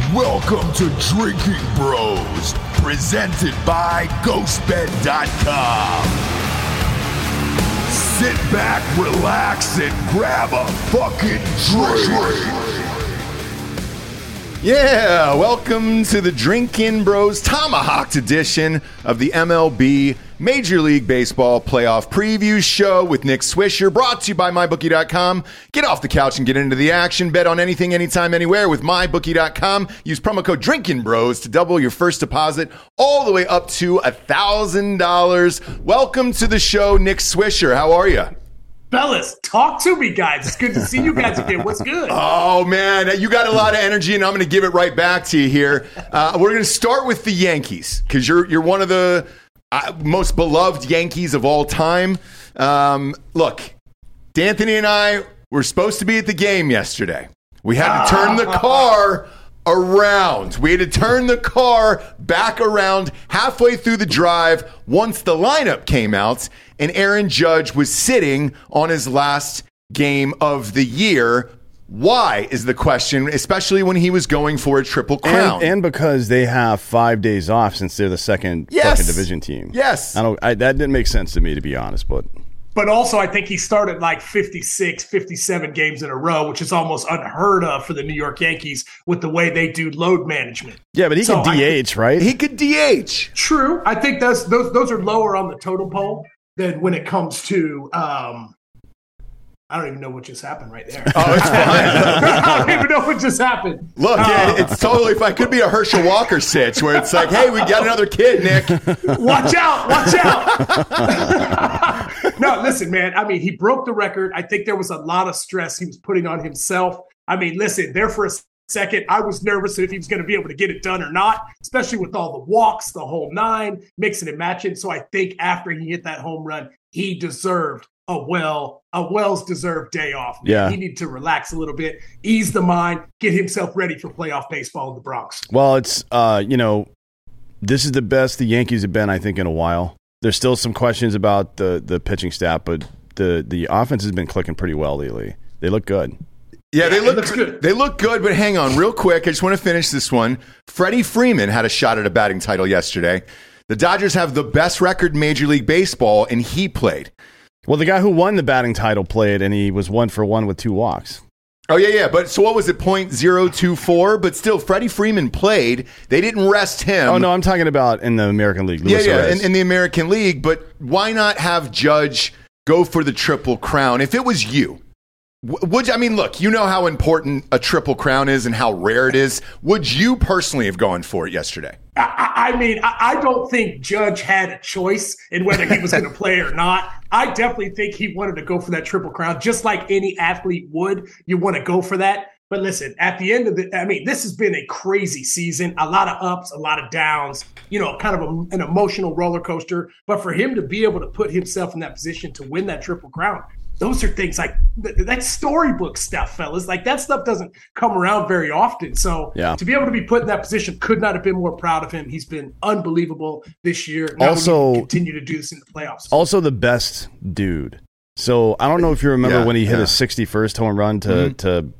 Welcome to Drinking Bros, presented by GhostBed.com. Sit back, relax, and grab a fucking drink. Yeah, welcome to the Drinking Bros Tomahawked edition of the MLB Major League Baseball Playoff Preview Show with Nick Swisher, brought to you by MyBookie.com. Get off the couch and get into the action. Bet on anything, anytime, anywhere with MyBookie.com. Use promo code Drinking Bros to double your first deposit all the way up to $1,000. Welcome to the show, Nick Swisher. How are you? Fellas, talk to me, guys. It's good to see you guys again. What's good? Oh, man, you got a lot of energy, and I'm going to give it right back to you here. We're going to start with the Yankees, because you're one of the most beloved Yankees of all time. Look, D'Anthony and I were supposed to be at the game yesterday. We had to turn the car around. We had to turn the car back around halfway through the drive once the lineup came out, and Aaron Judge was sitting on his last game of the year. Why is the question, especially when he was going for a triple crown. And because they have 5 days off since they're the second fucking division team. Yes. That didn't make sense to me, to be honest, But also, I think he started like 56, 57 games in a row, which is almost unheard of for the New York Yankees with the way they do load management. Yeah, but he could DH, right? He could DH. True. I think those are lower on the totem pole than when it comes to I don't even know what just happened right there. Oh, it's fine. I don't even know what just happened. Look, it's totally fine. It could be a Herschel Walker sitch where it's like, hey, we got another kid, Nick. Watch out. No, listen, man. I mean, he broke the record. I think there was a lot of stress he was putting on himself. I mean, listen, there for a second, I was nervous if he was going to be able to get it done or not, especially with all the walks, the whole nine, mixing and matching. So I think after he hit that home run, he deserved a well-deserved day off. Yeah. He needed to relax a little bit, ease the mind, get himself ready for playoff baseball in the Bronx. Well, it's, this is the best the Yankees have been, I think, in a while. There's still some questions about the pitching staff, but the offense has been clicking pretty well lately. They look good. Yeah, they look good. They look good, but hang on real quick. I just want to finish this one. Freddie Freeman had a shot at a batting title yesterday. The Dodgers have the best record in Major League Baseball, and he played. Well, the guy who won the batting title played, and he was 1 for 1 with 2 walks. Oh, yeah. But so what was it, .024? But still, Freddie Freeman played. They didn't rest him. Oh, no, I'm talking about in the American League. In the American League. But why not have Judge go for the Triple Crown? If it was you, look, you know how important a Triple Crown is and how rare it is. Would you personally have gone for it yesterday? I don't think Judge had a choice in whether he was going to play or not. I definitely think he wanted to go for that Triple Crown, just like any athlete would. You want to go for that. But listen, at the end of this has been a crazy season, a lot of ups, a lot of downs, kind of an emotional roller coaster. But for him to be able to put himself in that position to win that Triple Crown, those are things like that's storybook stuff, fellas. Like that stuff doesn't come around very often. So to be able to be put in that position, could not have been more proud of him. He's been unbelievable this year. Now also, we continue to do this in the playoffs. Also, the best dude. So I don't know if you remember when he hit his 61st home run to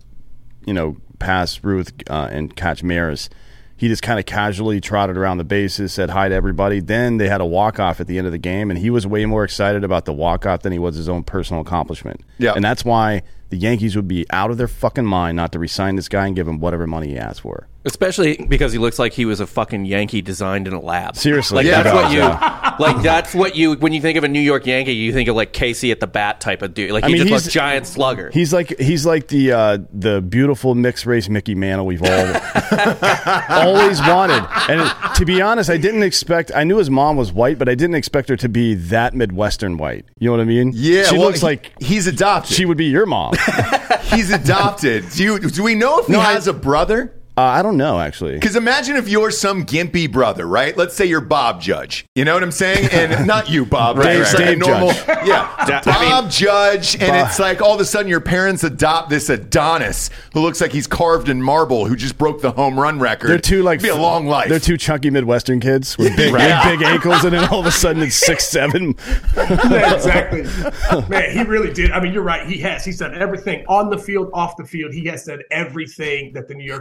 pass Ruth and catch Maris. He just kind of casually trotted around the bases, said hi to everybody. Then they had a walk-off at the end of the game, and he was way more excited about the walk-off than he was his own personal accomplishment. Yeah. And that's why the Yankees would be out of their fucking mind not to re-sign this guy and give him whatever money he asked for. Especially because he looks like he was a fucking Yankee designed in a lab. Seriously. That's what you when you think of a New York Yankee, you think of like Casey at the bat type of dude. Like he just looks giant slugger. He's like the beautiful mixed race Mickey Mantle we've all always wanted. And to be honest, I knew his mom was white, but I didn't expect her to be that Midwestern white. You know what I mean? Yeah. She looks like he's adopted. She would be your mom. He's adopted. Do we know if he has a brother? I don't know, actually. Because imagine if you're some gimpy brother, right? Let's say you're Bob Judge. You know what I'm saying? And not you, Bob. Dave normal, Judge. Yeah. Bob Judge. And it's like all of a sudden your parents adopt this Adonis who looks like he's carved in marble, who just broke the home run record. They're two It'd be a long life. They're two chunky Midwestern kids with big ankles, and then all of a sudden it's 6'7". Yeah, exactly. Man, he really did. You're right. He's done everything on the field, off the field. He has done everything that the New York Yankees have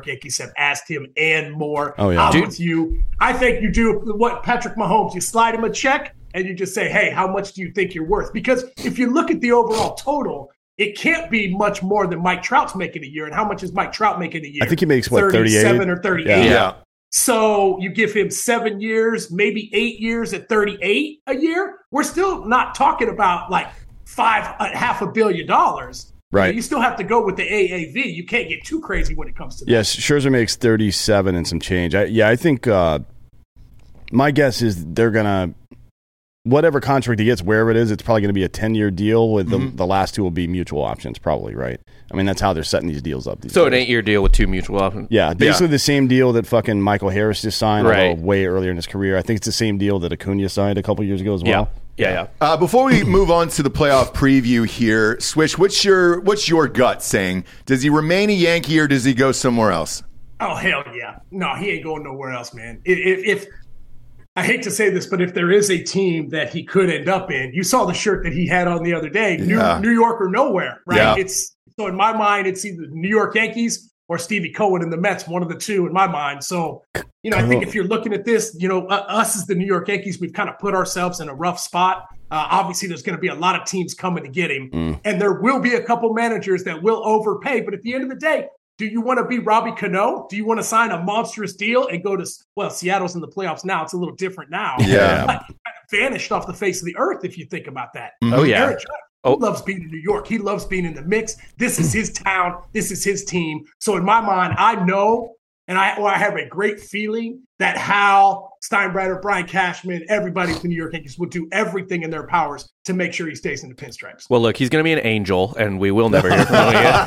have asked him and more. Oh, yeah. I'm with you. I think you do what Patrick Mahomes, you slide him a check and you just say, hey, how much do you think you're worth? Because if you look at the overall total, it can't be much more than Mike Trout's making a year. And how much is Mike Trout making a year? I think he makes, 37 or 38. Yeah. So you give him 7 years, maybe 8 years at 38 a year. We're still not talking about like $500 million. Right. You still have to go with the AAV. You can't get too crazy when it comes to that. Yes, Scherzer makes 37 and some change. I think my guess is they're going to, whatever contract he gets, wherever it is, it's probably going to be a 10-year deal with the last two will be mutual options, probably, right? I mean, that's how they're setting these deals up. So an 8-year deal with 2 mutual options? Yeah, basically the same deal that fucking Michael Harris just signed, although way earlier in his career. I think it's the same deal that Acuna signed a couple years ago as well. Yeah. Before we move on to the playoff preview here, Swish, what's your gut saying? Does he remain a Yankee or does he go somewhere else? Oh, hell yeah. No, he ain't going nowhere else, man. If I hate to say this, but if there is a team that he could end up in, you saw the shirt that he had on the other day, New York or nowhere, right? Yeah. So in my mind, it's either the New York Yankees or Stevie Cohen and the Mets, one of the two in my mind. So, I think if you're looking at this, us as the New York Yankees, we've kind of put ourselves in a rough spot. Obviously, there's going to be a lot of teams coming to get him, and there will be a couple managers that will overpay. But at the end of the day, do you want to be Robbie Cano? Do you want to sign a monstrous deal and go to, Seattle's in the playoffs now. It's a little different now. Yeah. But he kind of vanished off the face of the earth if you think about that. Oh, yeah. Aaron Judge, he loves being in New York. He loves being in the mix. This is his town. This is his team. So in my mind, I know, and I have a great feeling that Hal, Steinbrenner, Brian Cashman, everybody with the New York Yankees will do everything in their powers to make sure he stays in the pinstripes. Well, look, he's going to be an angel, and we will never hear from him again.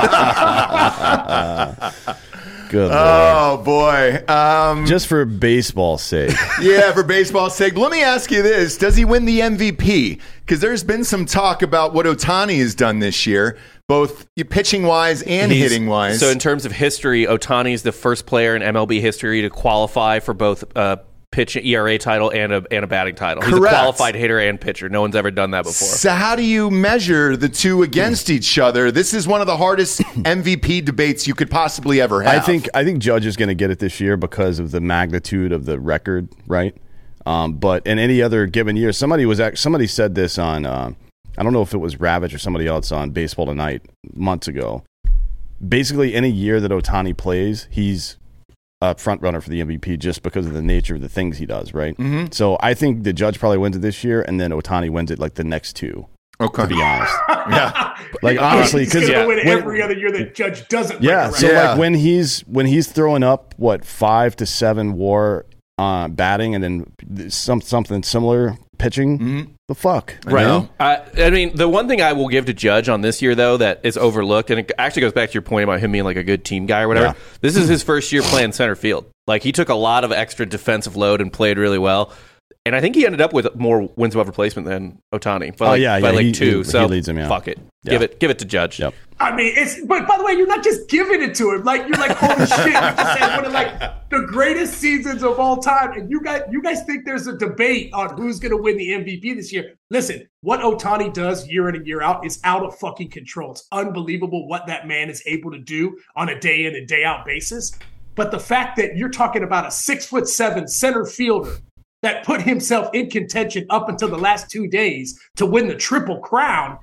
Good Lord. Oh, boy. Just for baseball's sake. Yeah, for baseball's sake. Let me ask you this. Does he win the MVP? Because there's been some talk about what Ohtani has done this year, both pitching-wise and hitting-wise. So in terms of history, Ohtani is the first player in MLB history to qualify for both pitch ERA title and a batting title. Correct. He's a qualified hitter and pitcher. No one's ever done that before. So how do you measure the two against each other? This is one of the hardest MVP debates you could possibly ever have. I think Judge is going to get it this year because of the magnitude of the record, right? But in any other given year, somebody said this on I don't know if it was Ravage or somebody else on Baseball Tonight months ago. Basically, any year that Ohtani plays, he's a front runner for the MVP just because of the nature of the things he does, right? Mm-hmm. So I think the Judge probably wins it this year, and then Ohtani wins it like the next two. Okay. To be honest. Yeah. Like honestly, because he's going to win every other year that Judge doesn't. Yeah. So like when he's throwing up 5 to 7 WAR batting and then something similar pitching, the fuck, right? I mean, the one thing I will give to Judge on this year though that is overlooked, and it actually goes back to your point about him being like a good team guy or whatever. Yeah. This is his first year playing center field. Like he took a lot of extra defensive load and played really well. And I think he ended up with more wins above replacement than Ohtani. By like 2. So he leads him, fuck it. Yeah. Give it to Judge. Yep. I mean, but by the way, you're not just giving it to him. Like you're like, holy shit! You just said one of like the greatest seasons of all time, and you guys think there's a debate on who's going to win the MVP this year. Listen, what Ohtani does year in and year out is out of fucking control. It's unbelievable what that man is able to do on a day in and day out basis. But the fact that you're talking about a 6'7" center fielder that put himself in contention up until the last 2 days to win the Triple Crown,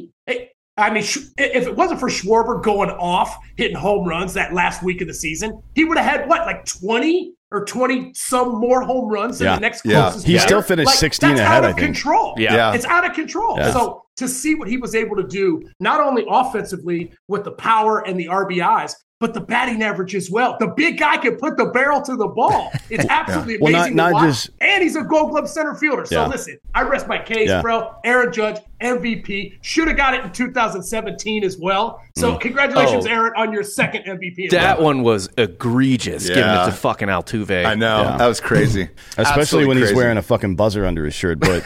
if it wasn't for Schwarber going off, hitting home runs that last week of the season, he would have had, like 20 or 20-some more home runs than the next closest He player. still finished 16 that's ahead, out of control. Yeah. It's out of control. Yeah. So to see what he was able to do, not only offensively with the power and the RBIs, but the batting average as well. The big guy can put the barrel to the ball. It's absolutely amazing to watch. And he's a Gold Glove center fielder. So listen, I rest my case, bro. Aaron Judge, MVP. Should have got it in 2017 as well. So congratulations, Aaron, on your second MVP. That one was egregious, giving it to fucking Altuve. I know. Yeah. That was crazy. Especially when he's wearing a fucking buzzer under his shirt. But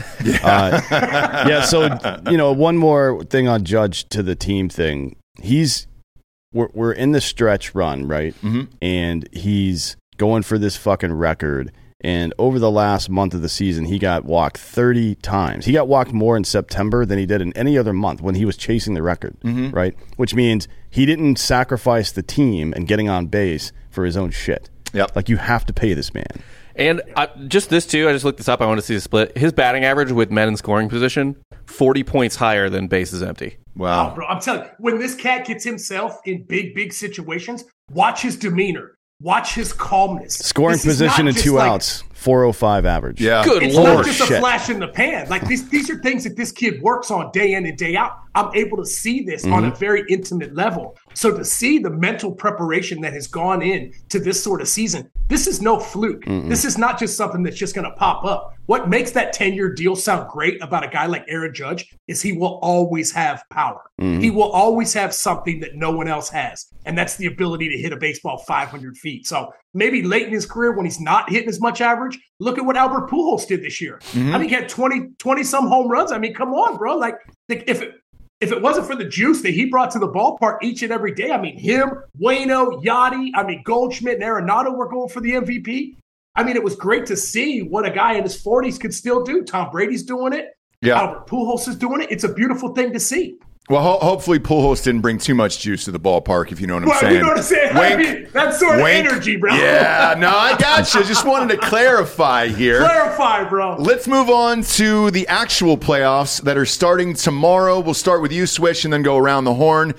so, one more thing on Judge to the team thing. We're in the stretch run, right? Mm-hmm. And he's going for this fucking record. And over the last month of the season, he got walked 30 times. He got walked more in September than he did in any other month when he was chasing the record, right? Which means he didn't sacrifice the team and getting on base for his own shit. Yep. Like, you have to pay this man. And just this, too, I just looked this up. I want to see the split. His batting average with men in scoring position, 40 points higher than bases empty. Wow. Oh, bro, I'm telling you, when this cat gets himself in big situations, watch his demeanor. Watch his calmness. Scoring position and 2 outs, 405 average. Yeah. Good It's Lord. not just a flash in the pan. Like these are things that this kid works on day in and day out. I'm able to see this on a very intimate level. So to see the mental preparation that has gone in to this sort of season, this is no fluke. This is not just something that's just going to pop up. What makes that 10-year deal sound great about a guy like Aaron Judge is he will always have power. He will always have something that no one else has. And that's the ability to hit a baseball 500 feet. So maybe late in his career when he's not hitting as much average, look at what Albert Pujols did this year. I mean, he had 20 some home runs. I mean, come on, bro. Like if it wasn't for the juice that he brought to the ballpark each and every day, I mean, him, Waino, Yachty, I mean, Goldschmidt and Arenado were going for the MVP. I mean, it was great to see what a guy in his 40s could still do. Tom Brady's doing it. Yeah. Albert Pujols is doing it. It's a beautiful thing to see. Well, hopefully Pujols didn't bring too much juice to the ballpark, if you know what I'm saying. You know what I'm saying? Wink, I mean, that sort of energy, bro. Yeah, no, I got you. Just wanted to clarify here. Clarify, bro. Let's move on to the actual playoffs that are starting tomorrow. We'll start with you, Swish, and then go around the horn.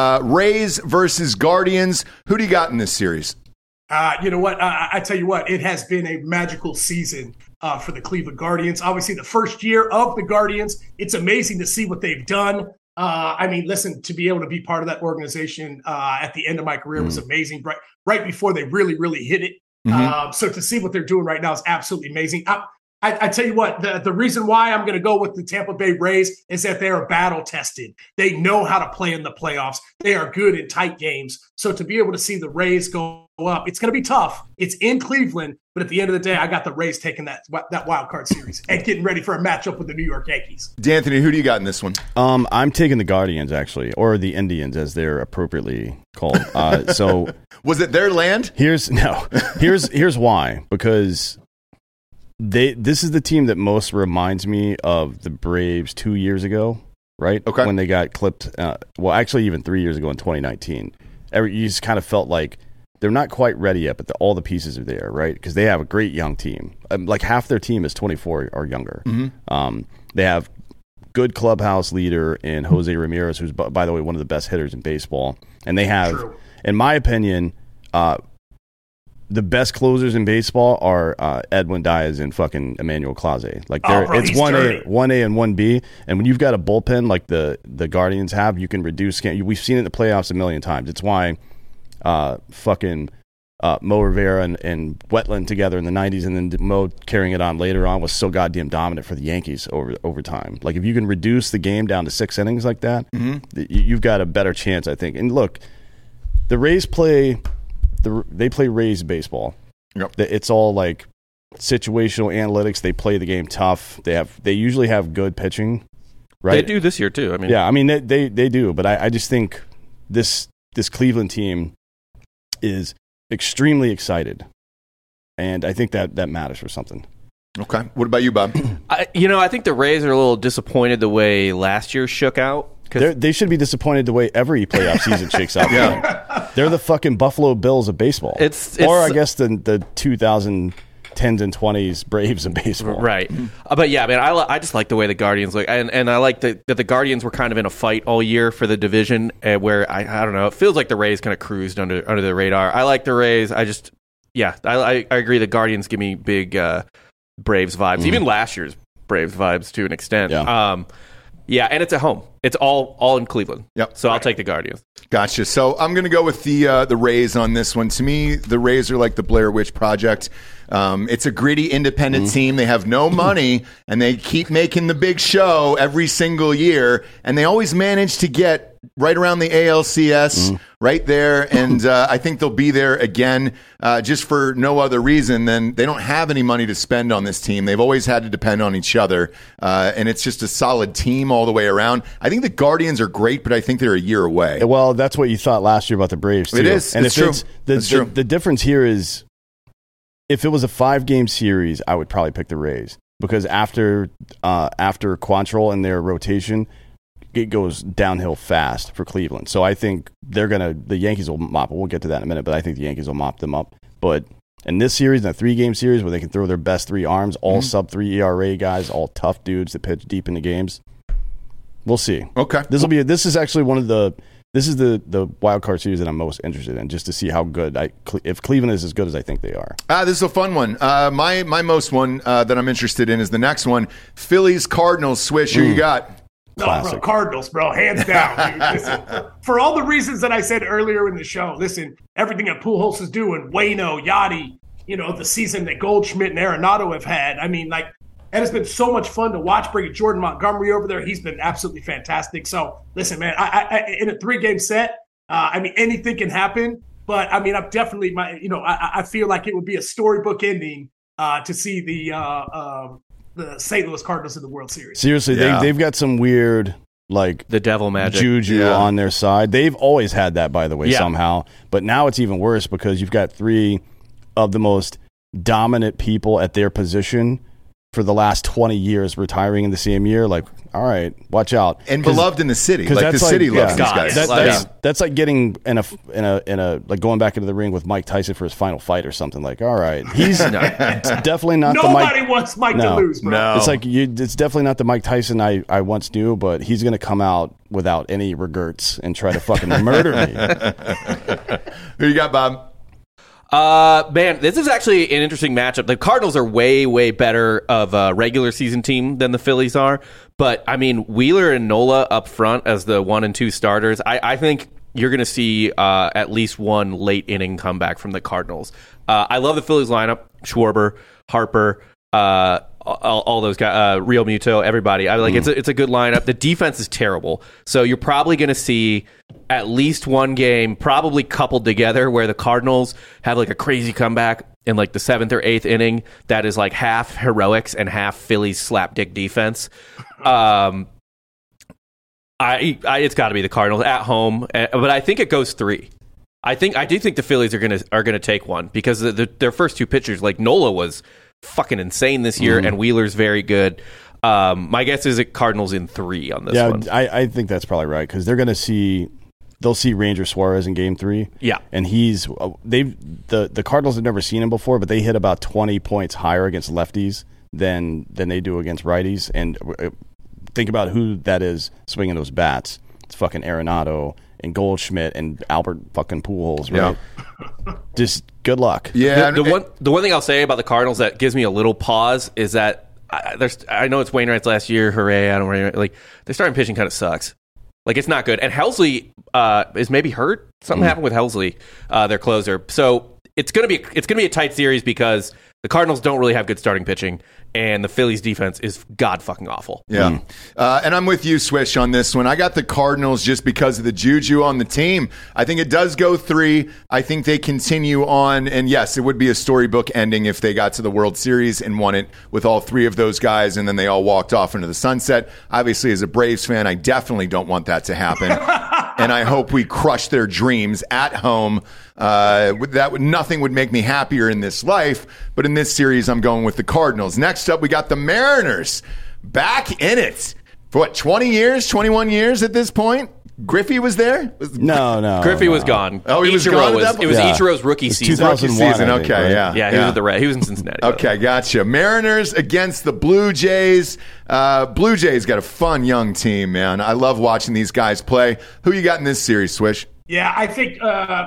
Rays versus Guardians. Who do you got in this series? You know what? I tell you what, it has been a magical season for the Cleveland Guardians. Obviously, the first year of the Guardians, it's amazing to see what they've done. I mean, listen, to be able to be part of that organization at the end of my career was amazing. Right before they really hit it. So to see what they're doing right now is absolutely amazing. I tell you what, the reason why I'm going to go with the Tampa Bay Rays is that they are battle tested. They know how to play in the playoffs. They are good in tight games. So to be able to see the Rays go up, it's going to be tough. It's in Cleveland, but at the end of the day, I got the Rays taking that wild card series and getting ready for a matchup with the New York Yankees. D'Anthony, who do you got in this one? I'm taking the Guardians, actually, or the Indians, as they're appropriately called. So was it their land? Here's why. Because this is the team that most reminds me of the Braves 2 years ago, right? Okay. When they got clipped. Well, actually, even 3 years ago in 2019. You just kind of felt like they're not quite ready yet, but all the pieces are there, right? Because they have a great young team. Like half their team is 24 or younger. They have good clubhouse leader in Jose Ramirez, who's, by the way, one of the best hitters in baseball. And they have, in my opinion, the best closers in baseball are Edwin Diaz and fucking Emmanuel Clase. Like it's 1A and 1B, and when you've got a bullpen like the Guardians have, you can reduce. We've seen it in the playoffs a million times. It's why Mo Rivera and Wetland together in the 90s, and then Mo carrying it on later on was so goddamn dominant for the Yankees over time. Like if you can reduce the game down to 6 innings like that, you've got a better chance, I think. And look, the Rays play Rays baseball. Yep. It's all like situational analytics. They play the game tough. They usually have good pitching, right? They do this year too. I mean, yeah, I mean they do, but I just think this Cleveland team is extremely excited, and I think that matters for something. Okay, what about you, Bob? I think the Rays are a little disappointed the way last year shook out. They should be disappointed the way every playoff season shakes out. Yeah. They're the fucking Buffalo Bills of baseball. Or I guess the 2010s and 20s Braves of baseball. Right. But yeah, man, I just like the way the Guardians look. And I like that the Guardians were kind of in a fight all year for the division, where I don't know, it feels like the Rays kind of cruised under the radar. I like the Rays. I agree the Guardians give me big Braves vibes. Even last year's Braves vibes to an extent. Yeah. Yeah, and it's at home. It's all in Cleveland. Yep. So I'll take the Guardians. Gotcha. So I'm going to go with the Rays on this one. To me, the Rays are like the Blair Witch Project. It's a gritty, independent team. They have no money, and they keep making the big show every single year, and they always manage to get right around the ALCS, right there, and I think they'll be there again just for no other reason than they don't have any money to spend on this team. They've always had to depend on each other, and it's just a solid team all the way around. I think the Guardians are great, but I think they're a year away. Well, that's what you thought last year about the Braves, too. It is. And it's true. The difference here is if it was a 5-game series, I would probably pick the Rays because after Quantrill and their rotation, it goes downhill fast for Cleveland. So I think the Yankees will mop. We'll get to that in a minute, but I think the Yankees will mop them up. But in this series, in a 3-game series where they can throw their best 3 arms, all sub-3 ERA guys, all tough dudes that pitch deep into games, we'll see. Okay. This is actually one of the wild card series that I'm most interested in, just to see how good if Cleveland is as good as I think they are. This is a fun one. My most one that I'm interested in is the next one. Phillies Cardinals. Swish, who you got? No, bro, Cardinals, bro, hands down. Dude. Listen, for all the reasons that I said earlier in the show, listen, everything that Pujols is doing, Waino, Yachty, the season that Goldschmidt and Arenado have had. I mean, and it's been so much fun to watch. Bringing Jordan Montgomery over there, he's been absolutely fantastic. So, listen, man, I in a 3-game set, anything can happen. But I'm definitely I feel like it would be a storybook ending to see the St. Louis Cardinals in the World Series. Seriously, they've got some weird, the devil magic juju on their side. They've always had that, by the way, somehow. But now it's even worse because you've got 3 of the most dominant people at their position for the last 20 years retiring in the same year. All right, watch out. And beloved in the city. The city loves these guys. That's like getting in a going back into the ring with Mike Tyson for his final fight or something. All right, he's definitely not. Nobody wants Mike to lose, bro. No. It's it's definitely not the Mike Tyson I once knew, but he's going to come out without any regrets and try to fucking murder me. Who you got, Bob? Man, this is actually an interesting matchup. The Cardinals are way, way better of a regular season team than the Phillies are. But, Wheeler and Nola up front as the 1 and 2 starters, I think you're going to see at least one late inning comeback from the Cardinals. I love the Phillies lineup. Schwarber, Harper, all those guys, Real Muto, everybody. It's a good lineup. The defense is terrible. So you're probably going to see at least one game probably coupled together where the Cardinals have a crazy comeback in the 7th or 8th inning that is half heroics and half Phillies slapdick defense. It's got to be the Cardinals at home, but I think it goes 3. I do think the Phillies are gonna take one because their first 2 pitchers, Nola was fucking insane this year, and Wheeler's very good. My guess is it Cardinals in 3 on this one. I think that's probably right because they'll see Ranger Suarez in Game 3. Yeah, and the Cardinals have never seen him before, but they hit about 20 points higher against lefties than they do against righties. And think about who that is swinging those bats. It's fucking Arenado and Goldschmidt and Albert fucking Pujols, right? Yeah. Just good luck. Yeah. The one thing I'll say about the Cardinals that gives me a little pause is that I know it's Wainwright's last year. Hooray! I don't really their starting pitching kind of sucks. It's not good. And Helsley is maybe hurt. Something happened with Helsley, their closer. So it's gonna be a tight series because the Cardinals don't really have good starting pitching, and the Phillies defense is god fucking awful. Yeah. And I'm with you, Swish, on this one. I got the Cardinals just because of the juju on the team. I think it does go 3. I think they continue on. And yes, it would be a storybook ending if they got to the World Series and won it with all 3 of those guys and then they all walked off into the sunset. Obviously, as a Braves fan, I definitely don't want that to happen. And I hope we crush their dreams at home. Nothing would make me happier in this life. But in this series, I'm going with the Cardinals. Next up, we got the Mariners back in it. For 20 years, 21 years at this point? Griffey was there? No. Griffey was gone. Oh, he was gone? It was Ichiro's rookie season. 2001, okay, yeah. Yeah, he was at the Red. He was in Cincinnati. Okay, gotcha. Mariners against the Blue Jays. Blue Jays got a fun young team, man. I love watching these guys play. Who you got in this series, Swish? Yeah, I think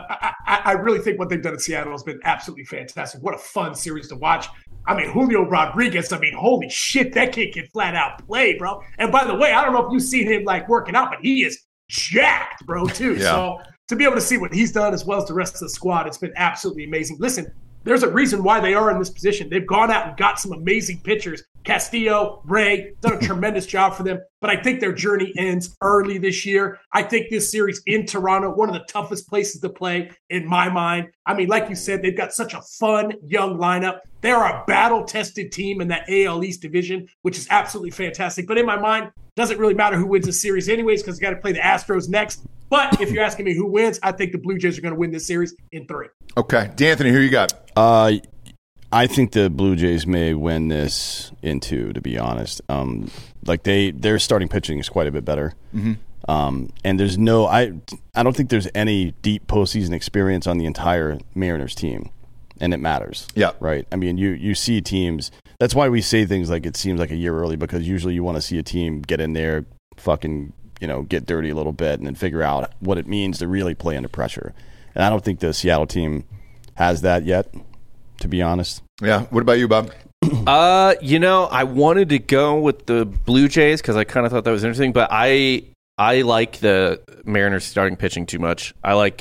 I really think what they've done in Seattle has been absolutely fantastic. What a fun series to watch. Julio Rodriguez, holy shit, that kid can flat out play, bro. And by the way, I don't know if you've seen him working out, but he is jacked, bro, too. Yeah. So to be able to see what he's done as well as the rest of the squad, it's been absolutely amazing. Listen, there's a reason why they are in this position. They've gone out and got some amazing pitchers. Castillo, Ray, done a tremendous job for them. But I think their journey ends early this year. I think this series in Toronto, one of the toughest places to play in my mind. Like you said, they've got such a fun, young lineup. They are a battle-tested team in that AL East division, which is absolutely fantastic. But in my mind, doesn't really matter who wins the series anyways because you got to play the Astros next. But if you're asking me who wins, I think the Blue Jays are going to win this series in 3. Okay. D'Anthony, who you got? I think the Blue Jays may win this in 2, to be honest. Their starting pitching is quite a bit better. Mm-hmm. And there's I don't think there's any deep postseason experience on the entire Mariners team, and it matters. Yeah. Right? I mean, you see teams. That's why we say things like it seems like a year early, because usually you want to see a team get in there, fucking, get dirty a little bit and then figure out what it means to really play under pressure. And I don't think the Seattle team has that yet, to be honest. Yeah. What about you, Bob? I wanted to go with the Blue Jays because I kind of thought that was interesting, but I like the Mariners starting pitching too much. I like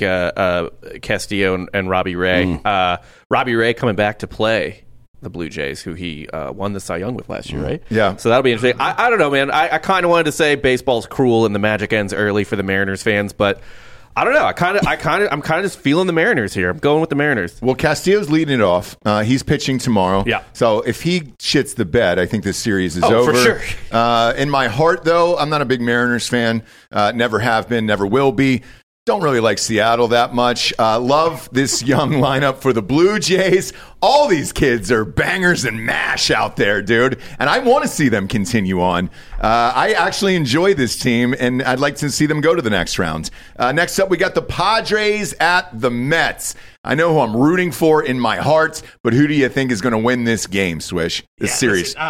Castillo and Robbie Ray. Robbie Ray coming back to play the Blue Jays, who he won the Cy Young with last year, right? Yeah. So that'll be interesting. I don't know, man. I kind of wanted to say baseball's cruel and the magic ends early for the Mariners fans, but I don't know. I'm kind of just feeling the Mariners here. I'm going with the Mariners. Well, Castillo's leading it off. He's pitching tomorrow. Yeah. So if he shits the bed, I think this series is over. For sure. In my heart, though, I'm not a big Mariners fan. Never have been, never will be. Don't really like Seattle that much. Love this young lineup for the Blue Jays. All these kids are bangers and mash out there, dude. And I want to see them continue on. I actually enjoy this team, and I'd like to see them go to the next round. Next up, we got the Padres at the Mets. I know who I'm rooting for in my heart, but who do you think is going to win this game, Swish? This series? Listen,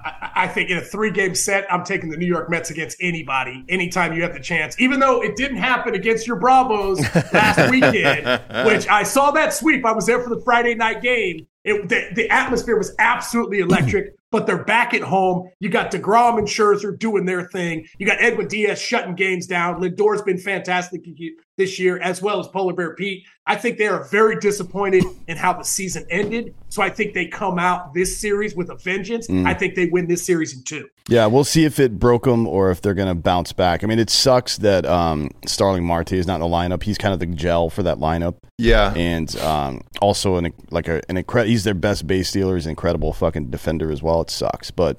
I think in a 3-game set, I'm taking the New York Mets against anybody, anytime you have the chance. Even though it didn't happen against your Bravos last weekend, which I saw that sweep. I was there for the Friday night game. The atmosphere was absolutely electric, but they're back at home. You got DeGrom and Scherzer doing their thing. You got Edwin Diaz shutting games down. Lindor's been fantastic this year, as well as Polar Bear Pete. I think they are very disappointed in how the season ended. So I think they come out this series with a vengeance. I think they win this series in 2. Yeah, we'll see if it broke them or if they're going to bounce back. I mean, it sucks that Starling Marte is not in the lineup. He's kind of the gel for that lineup. Yeah. And also an he's their best base stealer. He's an incredible fucking defender as well. It sucks. But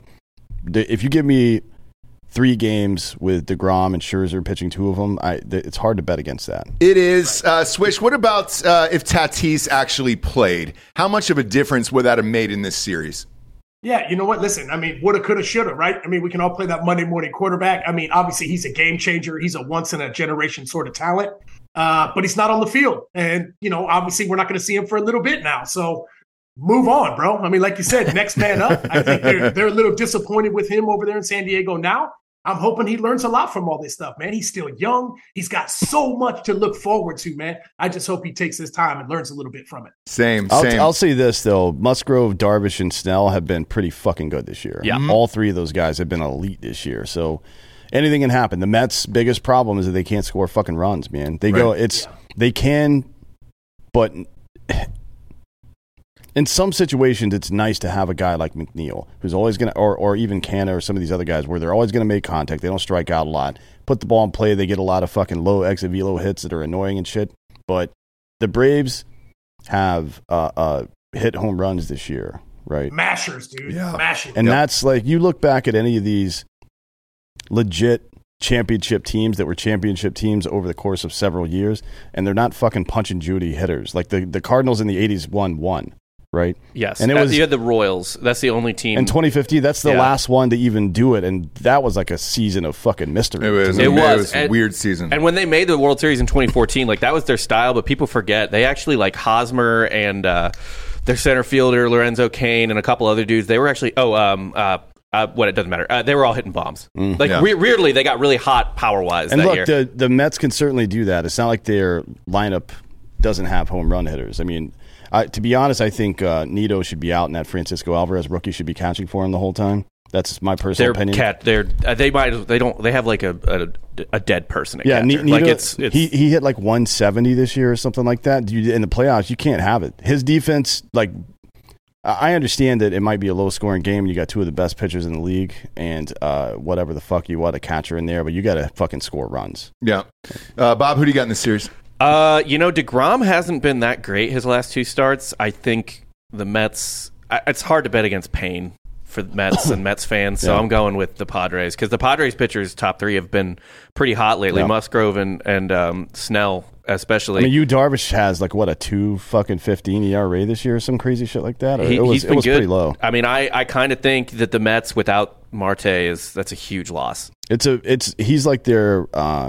if you give me 3 games with DeGrom and Scherzer pitching 2 of them, it's hard to bet against that. It is. Swish, what about if Tatis actually played? How much of a difference would that have made in this series? Yeah, you know what? Listen, I mean, woulda, coulda, shoulda, right? I mean, we can all play that Monday morning quarterback. I mean, obviously, he's a game changer. He's a once-in-a-generation sort of talent, but he's not on the field. And, obviously, we're not going to see him for a little bit now. So move on, bro. I mean, like you said, next man up. I think they're a little disappointed with him over there in San Diego now. I'm hoping he learns a lot from all this stuff, man. He's still young. He's got so much to look forward to, man. I just hope he takes his time and learns a little bit from it. Same. I'll say this, though. Musgrove, Darvish, and Snell have been pretty fucking good this year. Yeah. All 3 of those guys have been elite this year. So anything can happen. The Mets' biggest problem is that they can't score fucking runs, man. They can, but in some situations, it's nice to have a guy like McNeil who's always going to, or even Canna or some of these other guys where they're always going to make contact. They don't strike out a lot. Put the ball in play. They get a lot of fucking low exit velo hits that are annoying and shit. But the Braves have hit home runs this year, right? Mashers, dude. Yeah. Mashing. And that's like, you look back at any of these legit championship teams that were championship teams over the course of several years, and they're not fucking punch and Judy hitters. Like the Cardinals in the 80s won one. Right. Yes, and you had the Royals. That's the only team in 2015. That's the last one to even do it, and that was like a season of fucking mystery. It was a weird season. And when they made the World Series in 2014, like that was their style, but people forget they actually like Hosmer and their center fielder Lorenzo Cain and a couple other dudes. They were actually it doesn't matter. They were all hitting bombs. Weirdly, they got really hot power wise. And that look, year. the Mets can certainly do that. It's not like their lineup doesn't have home run hitters. I mean. To be honest, I think Nito should be out and that Francisco Alvarez rookie should be catching for him the whole time. That's my personal opinion. They have like a dead person. At catcher. Nito, like it's he hit like 170 this year or something like that. In the playoffs, you can't have it. His defense, like I understand that it might be a low scoring game. You got 2 of the best pitchers in the league, and whatever the fuck you want a catcher in there, but you got to fucking score runs. Yeah, Bob, who do you got in this series? DeGrom hasn't been that great his last 2 starts. I think the Mets. It's hard to bet against Payne for the Mets and Mets fans, so I'm going with the Padres because the Padres pitchers top 3 have been pretty hot lately. Yeah. Musgrove and Snell especially. I mean, Yu Darvish has like what a 2.15 ERA this year or some crazy shit like that. It was good. Pretty low. I mean, I kind of think that the Mets without Marte that's a huge loss. He's like their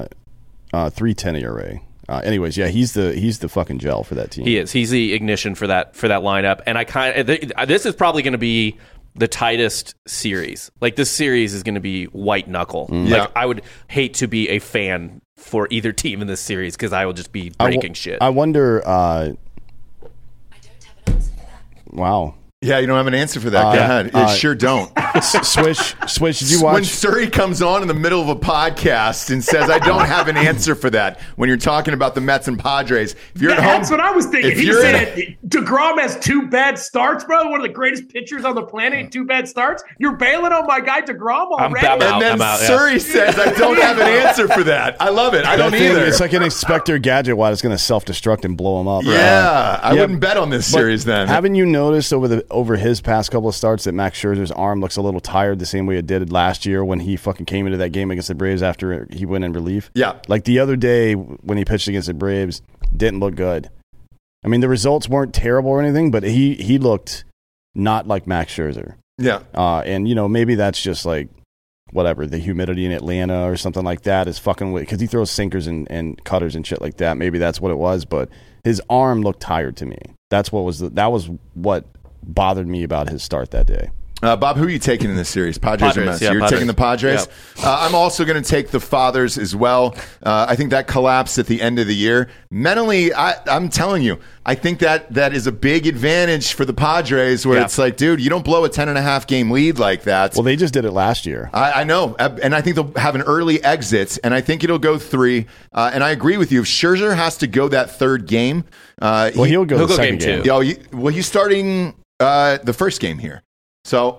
3.10 ERA. Anyways, yeah, he's the fucking gel for that team. He is. He's the ignition for that lineup. And this is probably going to be the tightest series. Like this series is going to be white knuckle. Like I would hate to be a fan for either team in this series because I will just be breaking shit. I wonder. I don't have an answer for that. Wow. Yeah, you don't have an answer for that. Go ahead. You sure don't. Swish, did you watch? When Surrey comes on in the middle of a podcast and says, I don't have an answer for that when you're talking about the Mets and Padres. If you're at home, that's what I was thinking. He said DeGrom has 2 bad starts, bro. One of the greatest pitchers on the planet, 2 bad starts. You're bailing on my guy DeGrom already? And then Surrey says, I don't have an answer for that. I love it. I don't either. It's like an Inspector Gadget why it's going to self-destruct and blow him up. Yeah, I wouldn't bet on this series then. Haven't you noticed over his past couple of starts that Max Scherzer's arm looks a little tired the same way it did last year when he fucking came into that game against the Braves after he went in relief? Yeah. Like the other day when he pitched against the Braves, didn't look good. I mean, the results weren't terrible or anything, but he looked not like Max Scherzer. Yeah. And, maybe that's just like, whatever, the humidity in Atlanta or something like that is fucking with, because he throws sinkers and cutters and shit like that. Maybe that's what it was, but his arm looked tired to me. That was what bothered me about his start that day. Bob, who are you taking in this series? Padres or Mets? Yeah, You're Padres. taking the Padres? Yep. I'm also going to take the Fathers as well. I think that collapsed at the end of the year. Mentally, I'm telling you, I think that is a big advantage for the Padres where it's like, dude, you don't blow a 10.5 game lead like that. Well, they just did it last year. I know. And I think they'll have an early exit, and I think it'll go 3. And I agree with you. If Scherzer has to go that 3rd game, he'll go the second game. He's starting the first game here. So,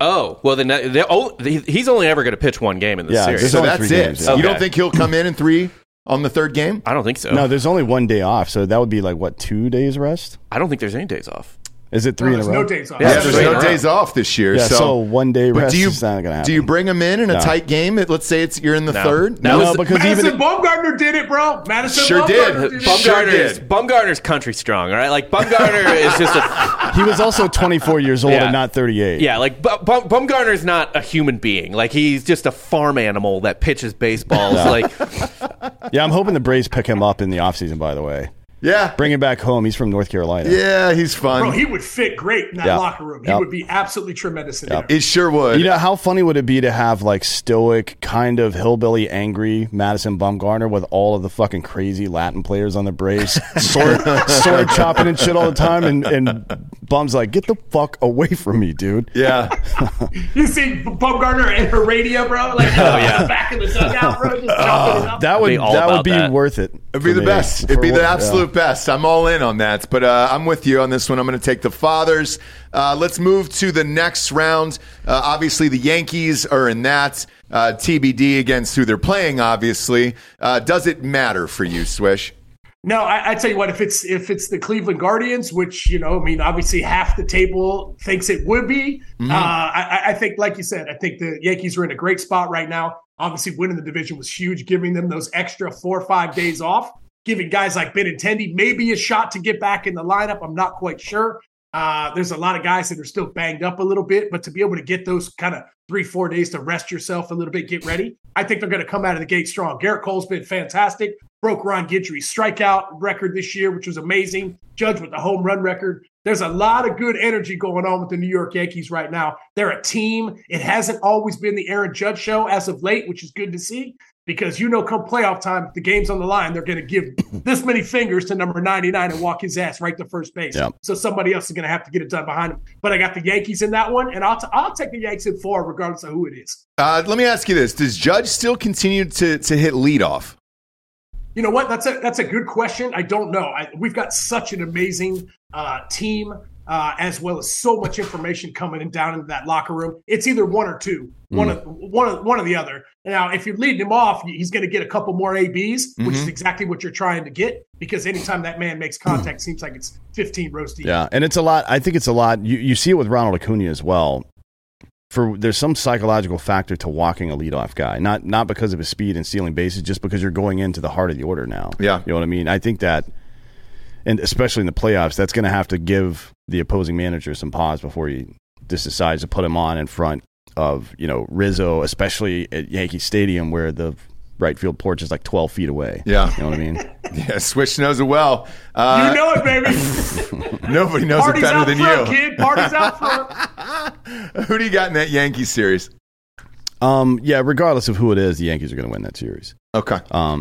he's only ever going to pitch 1 game in this series. So that's it. Games, You don't think he'll come in 3 on the 3rd game? I don't think so. No, there's only 1 day off, so that would be like, what, 2 days rest? I don't think there's any days off. Is it 3 in a row? No days off. Yeah, there's no days off this year. Yeah, so 1 day rest is not going to happen. Do you bring him in a tight game? Let's say you're in the 3rd? No, because Madison Bumgarner did it, bro. Madison did. Bumgarner's country strong, all right? Like, Bumgarner is just He was also 24 years old and not 38. Yeah, like, Bumgarner's not a human being. Like, he's just a farm animal that pitches baseballs. Yeah, I'm hoping the Braves pick him up in the offseason, by the way. Yeah. Bring him back home. He's from North Carolina. Yeah, he's fun. Bro, he would fit great in that locker room. He would be absolutely tremendous in there. He sure would. How funny would it be to have like stoic, kind of hillbilly, angry Madison Bumgarner with all of the fucking crazy Latin players on the Braves, sword chopping and shit all the time, and Bum's like, get the fuck away from me, dude. Yeah. You see Bumgarner and Heredia, bro? Like, back in the dugout, bro, just chopping it up. That would be worth it. It'd be the best. It'd be the absolute best. I'm all in on that. But I'm with you on this one. I'm going to take the Fathers. Let's move to the next round. Obviously, the Yankees are in that. TBD against who they're playing, obviously. Does it matter for you, Swish? No, I tell you what, if it's the Cleveland Guardians, which, obviously half the table thinks it would be, I think, like you said, I think the Yankees are in a great spot right now. Obviously, winning the division was huge, giving them those extra 4 or 5 days off, giving guys like Benintendi maybe a shot to get back in the lineup. I'm not quite sure. There's a lot of guys that are still banged up a little bit, but to be able to get those kind of 3-4 days to rest yourself a little bit, get ready, I think they're going to come out of the gate strong. Garrett Cole's been fantastic. Broke Ron Guidry's strikeout record this year, which was amazing. Judge with the home run record. There's a lot of good energy going on with the New York Yankees right now. They're a team. It hasn't always been the Aaron Judge show as of late, which is good to see. Because come playoff time, the game's on the line, they're going to give this many fingers to number 99 and walk his ass right to first base. Yep. So somebody else is going to have to get it done behind him. But I got the Yankees in that one, and I'll take the Yankees in 4 regardless of who it is. Let me ask you this. Does Judge still continue to hit leadoff? You know what? That's a good question. I don't know. We've got such an amazing team, as well as so much information coming in down into that locker room. It's either one or two, one of the other. Now, if you're leading him off, he's going to get a couple more ABs, which is exactly what you're trying to get. Because anytime that man makes contact, it seems like it's 15 rows deep. Yeah, and it's a lot. I think it's a lot. You see it with Ronald Acuna as well. there's some psychological factor to walking a leadoff guy, not because of his speed and stealing bases, just because you're going into the heart of the order now. Yeah. You know what I mean? I think that, and especially in the playoffs, that's going to have to give the opposing manager some pause before he just decides to put him on in front of, Rizzo, especially at Yankee Stadium where the right field porch is like 12 feet away. Yeah. You know what I mean? Yeah, Swish knows it well. You know it, baby. Nobody knows Party's it better out than front, you. kid. Party's out front. Who do you got in that Yankees series? Yeah, regardless of who it is, the Yankees are going to win that series. Okay.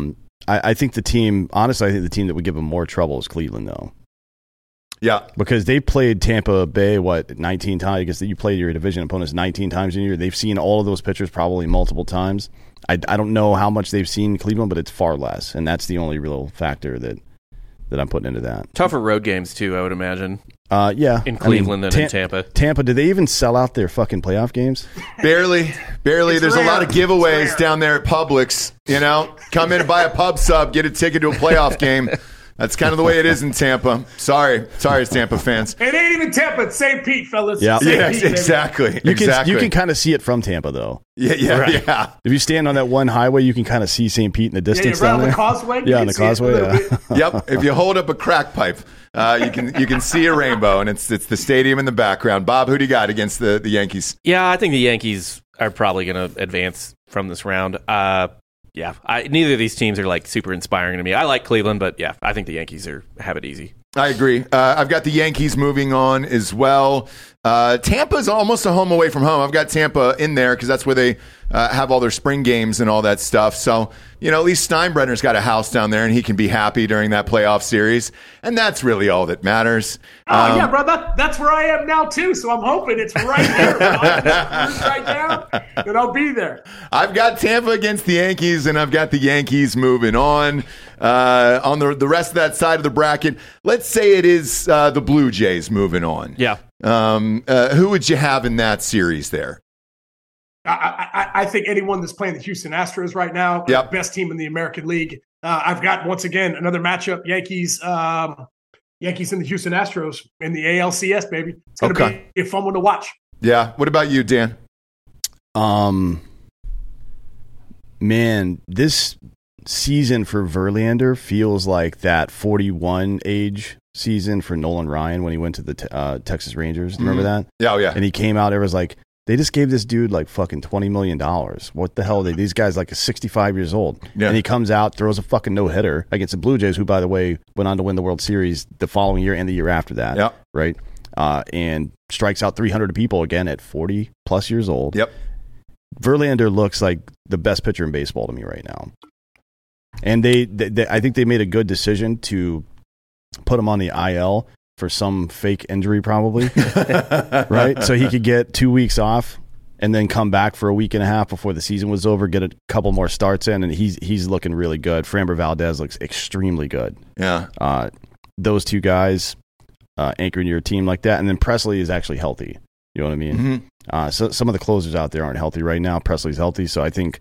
I think the team that would give them more trouble is Cleveland, though. Yeah. Because they played Tampa Bay, 19 times? I guess that you played your division opponents 19 times in a year. They've seen all of those pitchers probably multiple times. I don't know how much they've seen Cleveland, but it's far less. And that's the only real factor that I'm putting into that. Tougher road games, too, I would imagine. Yeah. In Cleveland than in Tampa. Tampa, do they even sell out their fucking playoff games? Barely. There's rare. a lot of giveaways down there at Publix. Come in and buy a pub sub, get a ticket to a playoff game. That's kind of the way it is in Tampa. Sorry, Tampa fans. It ain't even Tampa. It's St. Pete, fellas. Yeah. St. Yeah, Pete, baby. exactly. You can kind of see it from Tampa, though. Yeah. If you stand on that one highway, you can kind of see St. Pete in the distance around down there. the causeway. Yeah, on the causeway. Yeah. Yep. If you hold up a crack pipe, you can see a rainbow, and it's the stadium in the background. Bob, who do you got against the Yankees? Yeah, I think the Yankees are probably going to advance from this round. Yeah, neither of these teams are like super inspiring to me. I like Cleveland, but yeah, I think the Yankees have it easy. I agree. I've got the Yankees moving on as well. Tampa's almost a home away from home. I've got Tampa in there because that's where they have all their spring games and all that stuff. So, at least Steinbrenner's got a house down there and he can be happy during that playoff series. And that's really all that matters. Yeah, bro. That's where I am now, too. So I'm hoping it's right there. Right now, and I'll be there. I've got Tampa against the Yankees, and I've got the Yankees moving on. On the rest of that side of the bracket, let's say it is the Blue Jays moving on. Yeah. Who would you have in that series there? I think anyone that's playing the Houston Astros right now, best team in the American League. I've got, once again, another matchup, Yankees and the Houston Astros in the ALCS, baby. It's going to be a fun one to watch. Yeah. What about you, Dan? Man, this season for Verlander feels like that 41 age season for Nolan Ryan when he went to the Texas Rangers. Remember that? Yeah, oh, yeah. And he came out, it was like, they just gave this dude like fucking $20 million. What the hell? These guys like 65 years old. Yeah. And he comes out, throws a fucking no-hitter against the Blue Jays, who, by the way, went on to win the World Series the following year and the year after that. Yeah. Right? And strikes out 300 people again at 40-plus years old. Yep. Verlander looks like the best pitcher in baseball to me right now. And they I think they made a good decision to put him on the IL for some fake injury probably, right? So he could get 2 weeks off and then come back for a week and a half before the season was over, get a couple more starts in, and he's looking really good. Framber Valdez looks extremely good. Yeah. Those two guys anchoring your team like that, and then Presley is actually healthy. You know what I mean? Mm-hmm. So some of the closers out there aren't healthy right now. Presley's healthy, so I think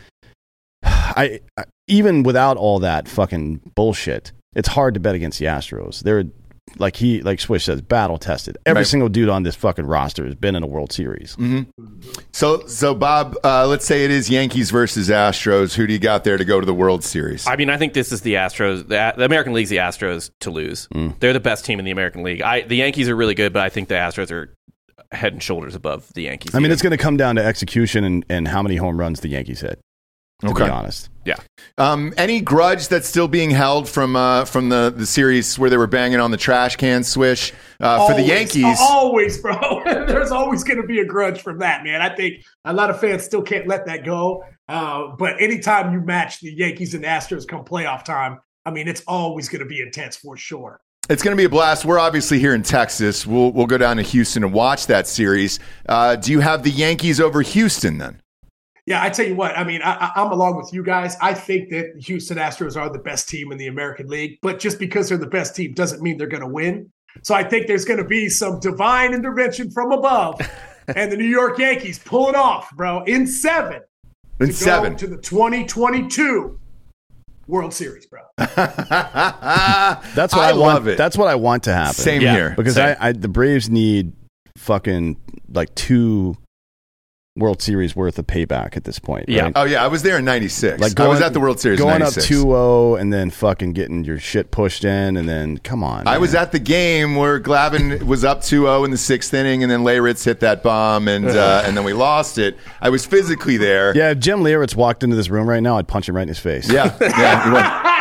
I even without all that fucking bullshit, it's hard to bet against the Astros. They're like Swish says, battle tested. Every single dude on this fucking roster has been in a World Series. Mm-hmm. So Bob, let's say it is Yankees versus Astros. Who do you got there to go to the World Series? I mean, I think this is the Astros. The American League's the Astros to lose. They're the best team in the American League. The Yankees are really good, but I think the Astros are head and shoulders above the Yankees. I mean, it's going to come down to execution and how many home runs the Yankees hit. To be honest. Yeah. Any grudge that's still being held from the series where they were banging on the trash can, Swish, for the Yankees? Always, bro. There's always going to be a grudge from that, man. I think a lot of fans still can't let that go. But anytime you match the Yankees and Astros come playoff time, I mean, it's always going to be intense for sure. It's going to be a blast. We're obviously here in Texas. We'll go down to Houston and watch that series. Do you have the Yankees over Houston then? Yeah, I tell you what, I mean, I'm along with you guys. I think that the Houston Astros are the best team in the American League, but just because they're the best team doesn't mean they're going to win. So I think there's going to be some divine intervention from above, and the New York Yankees pull it off, bro, in seven. In seven. To the 2022 World Series, bro. That's what I want. love it. That's what I want to happen. Same here. Because the Braves need fucking like two World Series worth of payback at this point. Yeah. Right? Oh, yeah. I was there in 96. Like I was at the World Series in going 96. up 2-0 and then fucking getting your shit pushed in, and then come on. I was at the game where Glavine was up 2-0 in the 6th inning, and then Leyritz hit that bomb, and then we lost it. I was physically there. Yeah, if Jim Leyritz walked into this room right now, I'd punch him right in his face. Yeah. He would.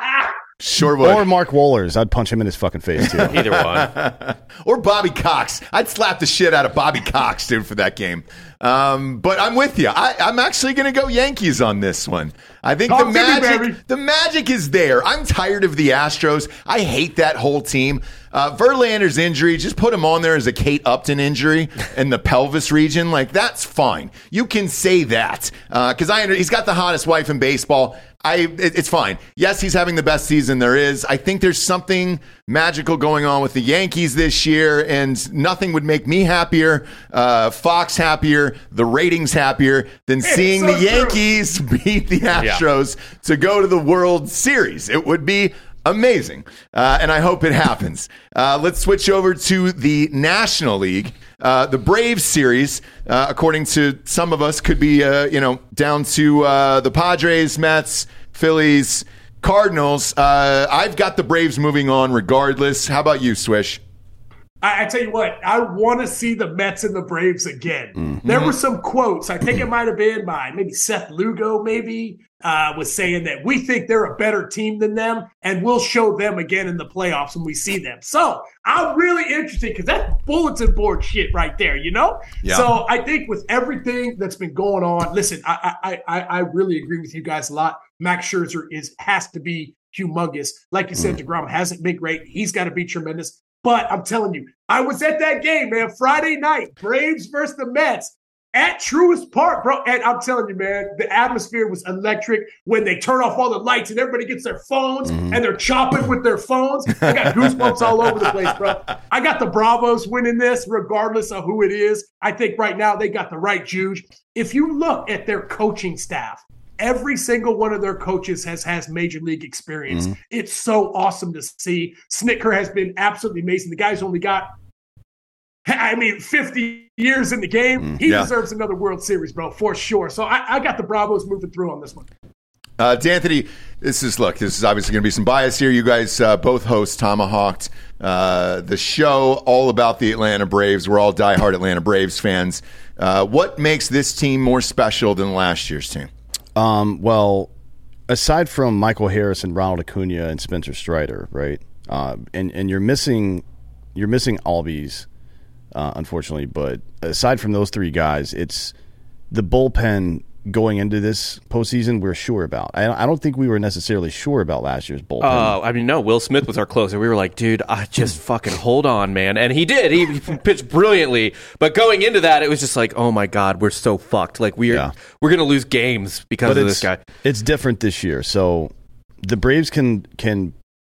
Sure would. Or Mark Wohlers. I'd punch him in his fucking face, too. Either one. Or Bobby Cox. I'd slap the shit out of Bobby Cox, dude, for that game. But I'm with you. I'm actually going to go Yankees on this one. I think the magic is there. I'm tired of the Astros. I hate that whole team. Verlander's injury, just put him on there as a Kate Upton injury in the pelvis region. Like, that's fine. You can say that because he's got the hottest wife in baseball. It's fine. Yes, he's having the best season there is. I think there's something magical going on with the Yankees this year, and nothing would make me happier, Fox happier, the ratings happier than seeing the Yankees beat the Astros to go to the World Series. It would be amazing, and I hope it happens. Let's switch over to the National League. The Braves series, according to some of us, could be down to the Padres, Mets, Phillies, Cardinals. I've got the Braves moving on regardless. How about you, Swish? I tell you what, I want to see the Mets and the Braves again. Mm-hmm. There were some quotes. I think it might have been by maybe Seth Lugo, was saying that we think they're a better team than them, and we'll show them again in the playoffs when we see them. So I'm really interested because that's bulletin board shit right there, Yeah. So I think with everything that's been going on, listen, I really agree with you guys a lot. Max Scherzer has to be humongous. Like you said, DeGrom hasn't been great. He's got to be tremendous. But I'm telling you, I was at that game, man, Friday night, Braves versus the Mets at Truist Park, bro. And I'm telling you, man, the atmosphere was electric when they turn off all the lights and everybody gets their phones and they're chopping with their phones. I got goosebumps all over the place, bro. I got the Bravos winning this regardless of who it is. I think right now they got the right juge. If you look at their coaching staff, every single one of their coaches has major league experience. Mm-hmm. It's so awesome to see. Snitker has been absolutely amazing. The guy's only got, 50 years in the game. He deserves another World Series, bro, for sure. So I got the Bravos moving through on this one. D'Anthony, this is obviously going to be some bias here. You guys both host Tomahawked, the show all about the Atlanta Braves. We're all diehard Atlanta Braves fans. What makes this team more special than last year's team? Well, aside from Michael Harris and Ronald Acuna and Spencer Strider, right? And you're missing Albies, unfortunately. But aside from those three guys, it's the bullpen going into this postseason we're sure about. I don't think we were necessarily sure about last year's bullpen. No, Will Smith was our closer. We were like, dude, just fucking hold on, man. And he did. He pitched brilliantly. But going into that, it was just like, oh my God, we're so fucked. Like we're going to lose games because of this guy. It's different this year. So the Braves can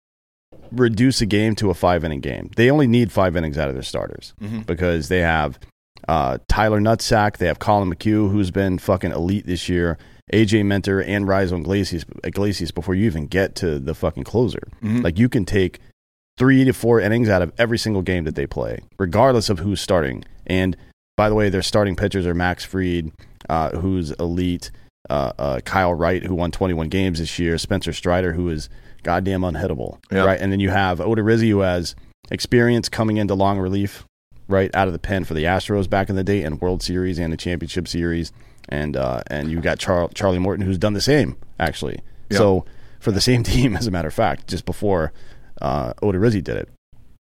reduce a game to a 5-inning game. They only need 5 innings out of their starters because they have Tyler Nutsack, they have Colin McHugh, who's been fucking elite this year, AJ Minter, and Rizzo Iglesias before you even get to the fucking closer. Like you can take 3 to 4 innings out of every single game that they play, regardless of who's starting. And by the way, their starting pitchers are Max Fried, who's elite, Kyle Wright, who won 21 games this year, Spencer Strider, who is goddamn unhittable, right? And then you have Odorizzi, who has experience coming into long relief, right out of the pen for the Astros back in the day and World Series and the Championship Series, and you got Charlie Morton, who's done the same actually. Yep. So for the same team, as a matter of fact, just before Odorizzi did it.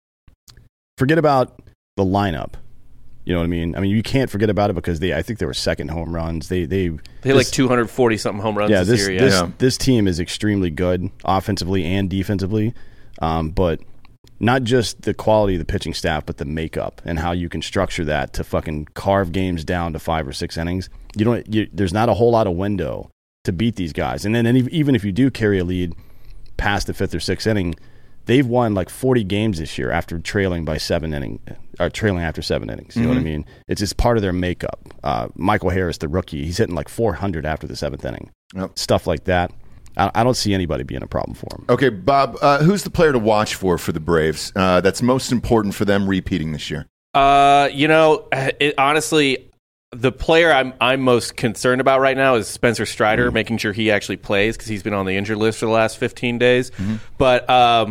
Forget about the lineup. You know what I mean? I mean, you can't forget about it because I think they were second home runs. They had like 240 something home runs this year. This team is extremely good offensively and defensively, but not just the quality of the pitching staff, but the makeup and how you can structure that to fucking carve games down to 5 or 6 innings. There's not a whole lot of window to beat these guys. And then even if you do carry a lead past the 5th or 6th inning, they've won like 40 games this year after trailing by 7 innings, or trailing after 7 innings. You know what I mean? It's just part of their makeup. Michael Harris, the rookie, he's hitting like 400 after the 7th inning. Yep. Stuff like that. I don't see anybody being a problem for him. Okay, Bob, who's the player to watch for the Braves that's most important for them repeating this year? Honestly, the player I'm most concerned about right now is Spencer Strider, making sure he actually plays because he's been on the injured list for the last 15 days. But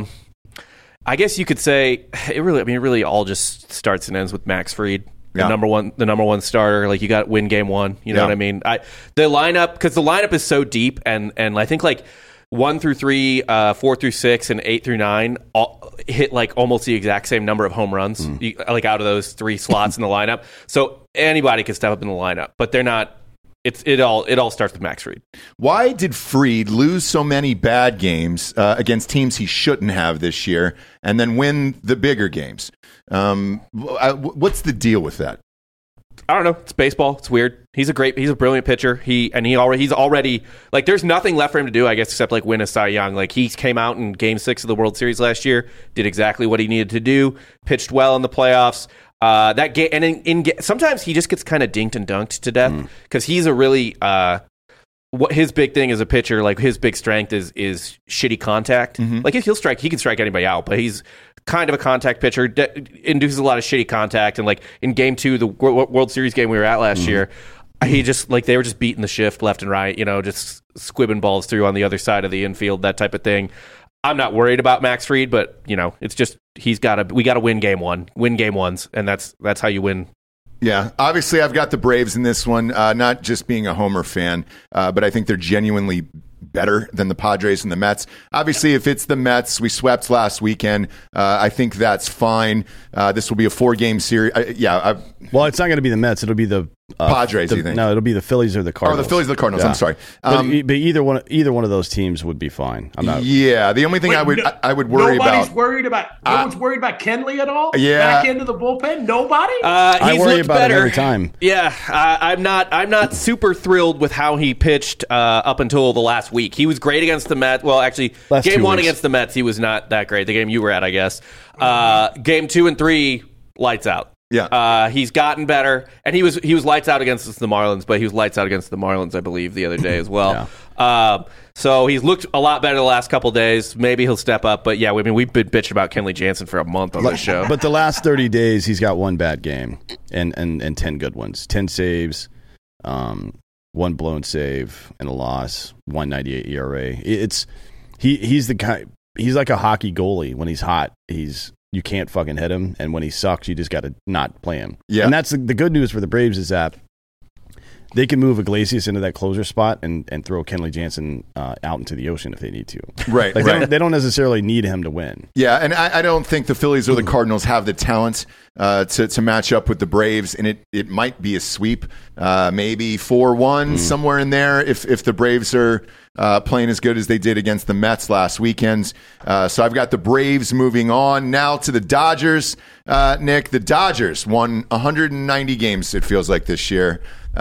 I guess you could say it really all just starts and ends with Max Fried. The number one starter. Like, you got win game one. You know what I mean? The lineup is so deep, and I think like 1 through 3, 4 through 6, and 8 through 9 all hit like almost the exact same number of home runs, like out of those 3 slots in the lineup. So anybody could step up in the lineup, but they're not. It all starts with Max Fried. Why did Fried lose so many bad games against teams he shouldn't have this year, and then win the bigger games? What's the deal with that? I don't know. It's baseball. It's weird. He's a brilliant pitcher. He's already like, there's nothing left for him to do, I guess, except like win a Cy Young. Like, he came out in Game 6 of the World Series last year, did exactly what he needed to do, pitched well in the playoffs. That game, and sometimes he just gets kind of dinked and dunked to death because he's a really what his big thing as a pitcher, like his big strength is shitty contact. Like, if he can strike anybody out, but he's kind of a contact pitcher, induces a lot of shitty contact. And like in Game 2, the World Series game we were at last year, he just like, they were just beating the shift left and right, just squibbing balls through on the other side of the infield, that type of thing. I'm not worried about Max Fried, but it's just we got to win game ones, and that's how you win. Yeah, obviously I've got the Braves in this one, not just being a Homer fan, but I think they're genuinely better than the Padres and the Mets. Obviously, if it's the Mets, we swept last weekend. I think that's fine. This will be a 4-game series. Well, it's not going to be the Mets. It'll be the Padres, you think? No, it'll be the Phillies or the Cardinals. Oh, the Phillies or the Cardinals. Yeah. I'm sorry. But either one of those teams would be fine. I'm not. Yeah, the only thing I would worry about. Nobody's worried about. No one's worried about Kenley at all. Yeah, back into the bullpen. Nobody. I worry about it every time. Yeah, I'm not super thrilled with how he pitched up until the last week. He was great against the Mets. Well, actually, Game 1 against the Mets, he was not that great. The game you were at, I guess. Game 2 and 3, lights out. Yeah, he's gotten better, and he was lights out against the Marlins, but he was lights out against the Marlins, I believe, the other day as well. So he's looked a lot better the last couple of days. Maybe he'll step up, but yeah, I mean, we've been bitching about Kenley Jansen for a month on this show. But the last 30 days, he's got 1 bad game and 10 good ones, 10 saves, 1 blown save and a loss, 1.98 ERA. He's the guy. He's like a hockey goalie. When he's hot, you can't fucking hit him, and when he sucks, you just got to not play him. Yeah, and that's the good news for the Braves is that they can move Iglesias into that closer spot and throw Kenley Jansen out into the ocean if they need to. Right, They don't necessarily need him to win. Yeah, and I don't think the Phillies or the Cardinals have the talent to match up with the Braves, and it might be a sweep, maybe 4-1 somewhere in there if the Braves are playing as good as they did against the Mets last weekend. So I've got the Braves moving on now to the Dodgers. Nick, the Dodgers won 190 games, it feels like, this year.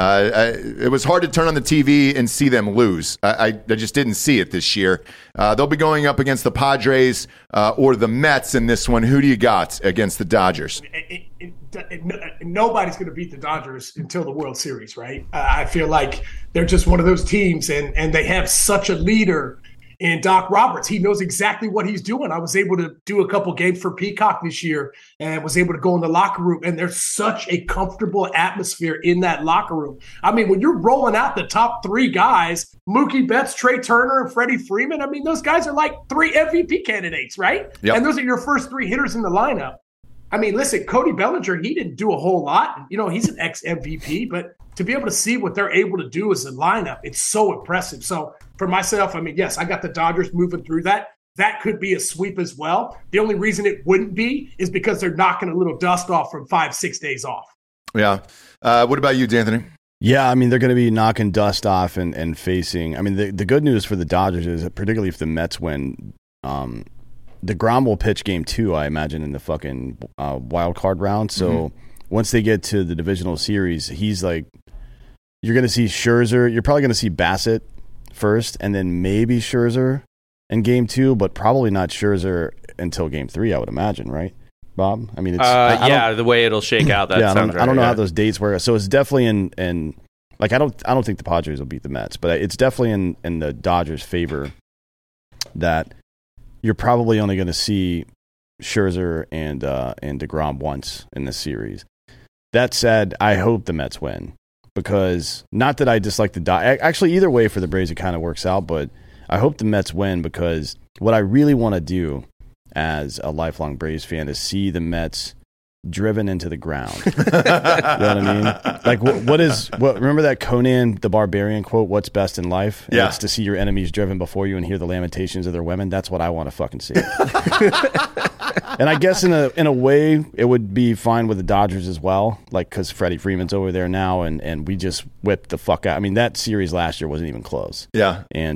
It was hard to turn on the TV and see them lose. I just didn't see it this year. They'll be going up against the Padres or the Mets in this one. Who do you got against the Dodgers? Nobody's going to beat the Dodgers until the World Series, right? I feel like they're just one of those teams, and they have such a leader in Doc Roberts. He knows exactly what he's doing. I was able to do a couple games for Peacock this year and was able to go in the locker room, and there's such a comfortable atmosphere in that locker room. I mean, when you're rolling out the top 3 guys, Mookie Betts, Trey Turner, and Freddie Freeman, I mean, those guys are like 3 MVP candidates, right? Yep. And those are your first 3 hitters in the lineup. I mean, listen, Cody Bellinger, he didn't do a whole lot. He's an ex-MVP, but to be able to see what they're able to do as a lineup, it's so impressive. So for myself, I mean, yes, I got the Dodgers moving through that. That could be a sweep as well. The only reason it wouldn't be is because they're knocking a little dust off from 5-6 days off. Yeah. What about you, D'Anthony? Yeah, I mean, they're going to be knocking dust off and facing. I mean, the good news for the Dodgers is that particularly if the Mets win, DeGrom will pitch Game 2, I imagine, in the fucking wild card round. So once they get to the divisional series, he's like, you're going to see Scherzer. You're probably going to see Bassett first, and then maybe Scherzer in Game 2, but probably not Scherzer until Game 3, I would imagine, right, Bob? I mean, it's the way it'll shake out. That yeah, sounds I don't know how those dates work. So it's definitely in like I don't think the Padres will beat the Mets, but it's definitely in the Dodgers' favor that you're probably only going to see Scherzer and DeGrom once in this series. That said, I hope the Mets win. because not that I dislike the Dodgers. Actually, either way for the Braves, it kind of works out. But I hope the Mets win because what I really want to do as a lifelong Braves fan is see the Mets driven into the ground. You know what I mean? Like, what? Remember that Conan the Barbarian quote, "What's best in life?" And it's to see your enemies driven before you and hear the lamentations of their women. That's what I want to fucking see. And I guess in a way, it would be fine with the Dodgers as well, like because Freddie Freeman's over there now, and we just whipped the fuck out. I mean, that series last year wasn't even close. Yeah, and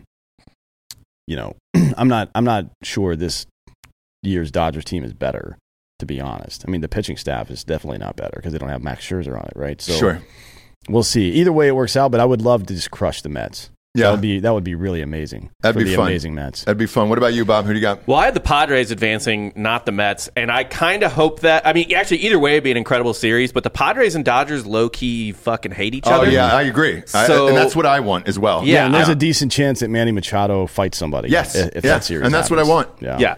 you know, I'm not sure this year's Dodgers team is better. To be honest, I mean the pitching staff is definitely not better because they don't have Max Scherzer on it, right? So sure, we'll see. Either way, it works out. But I would love to just crush the Mets. Yeah, that would be really amazing. That'd be fun. Amazing Mets. That'd be fun. What about you, Bob? Who do you got? Well, I had the Padres advancing, not the Mets, and I kind of hope that. I mean, actually, either way, it'd be an incredible series. But the Padres and Dodgers low key fucking hate each other. Oh yeah, I agree. So, and that's what I want as well. Yeah, and there's a decent chance that Manny Machado fights somebody. Yes, if that series and that's happens. what I want. Yeah.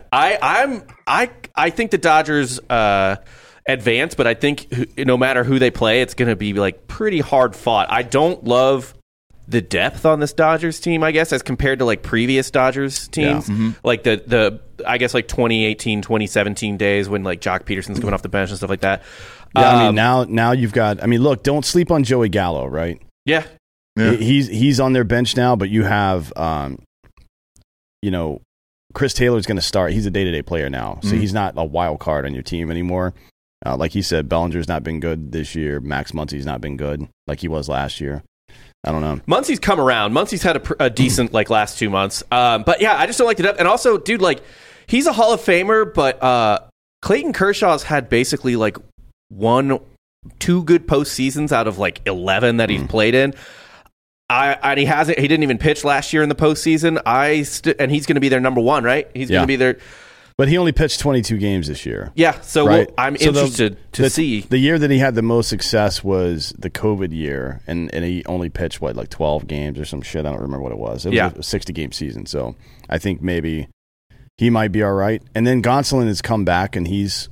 I think the Dodgers advance, but I think no matter who they play, it's going to be like pretty hard fought. I don't love the depth on this Dodgers team, I guess, as compared to like previous Dodgers teams, like the I guess like 2018, 2017 days when like Jock Peterson's coming off the bench and stuff like that. Yeah, I mean now you've got. I mean, look, don't sleep on Joey Gallo, right? Yeah. He's on their bench now, but you have, you know, Chris Taylor's going to start. He's a day-to-day player now, so he's not a wild card on your team anymore. Like he said, Bellinger's not been good this year. Max Muncy's not been good like he was last year. I don't know. Muncy's come around. Muncy's had a decent like last 2 months. But yeah, I just don't like the depth. And also, dude, like he's a Hall of Famer, but Clayton Kershaw's had basically like 1-2 good postseasons out of like 11 that he's played in. And he didn't even pitch last year in the postseason. And he's going to be their number one, right? He's going to be their. But he only pitched 22 games this year. Yeah, so right? I'm interested to see. The year that he had the most success was the COVID year, and he only pitched, like 12 games or some shit. I don't remember what it was. It was a 60-game season, so I think maybe he might be all right. And then Gonsolin has come back, and he's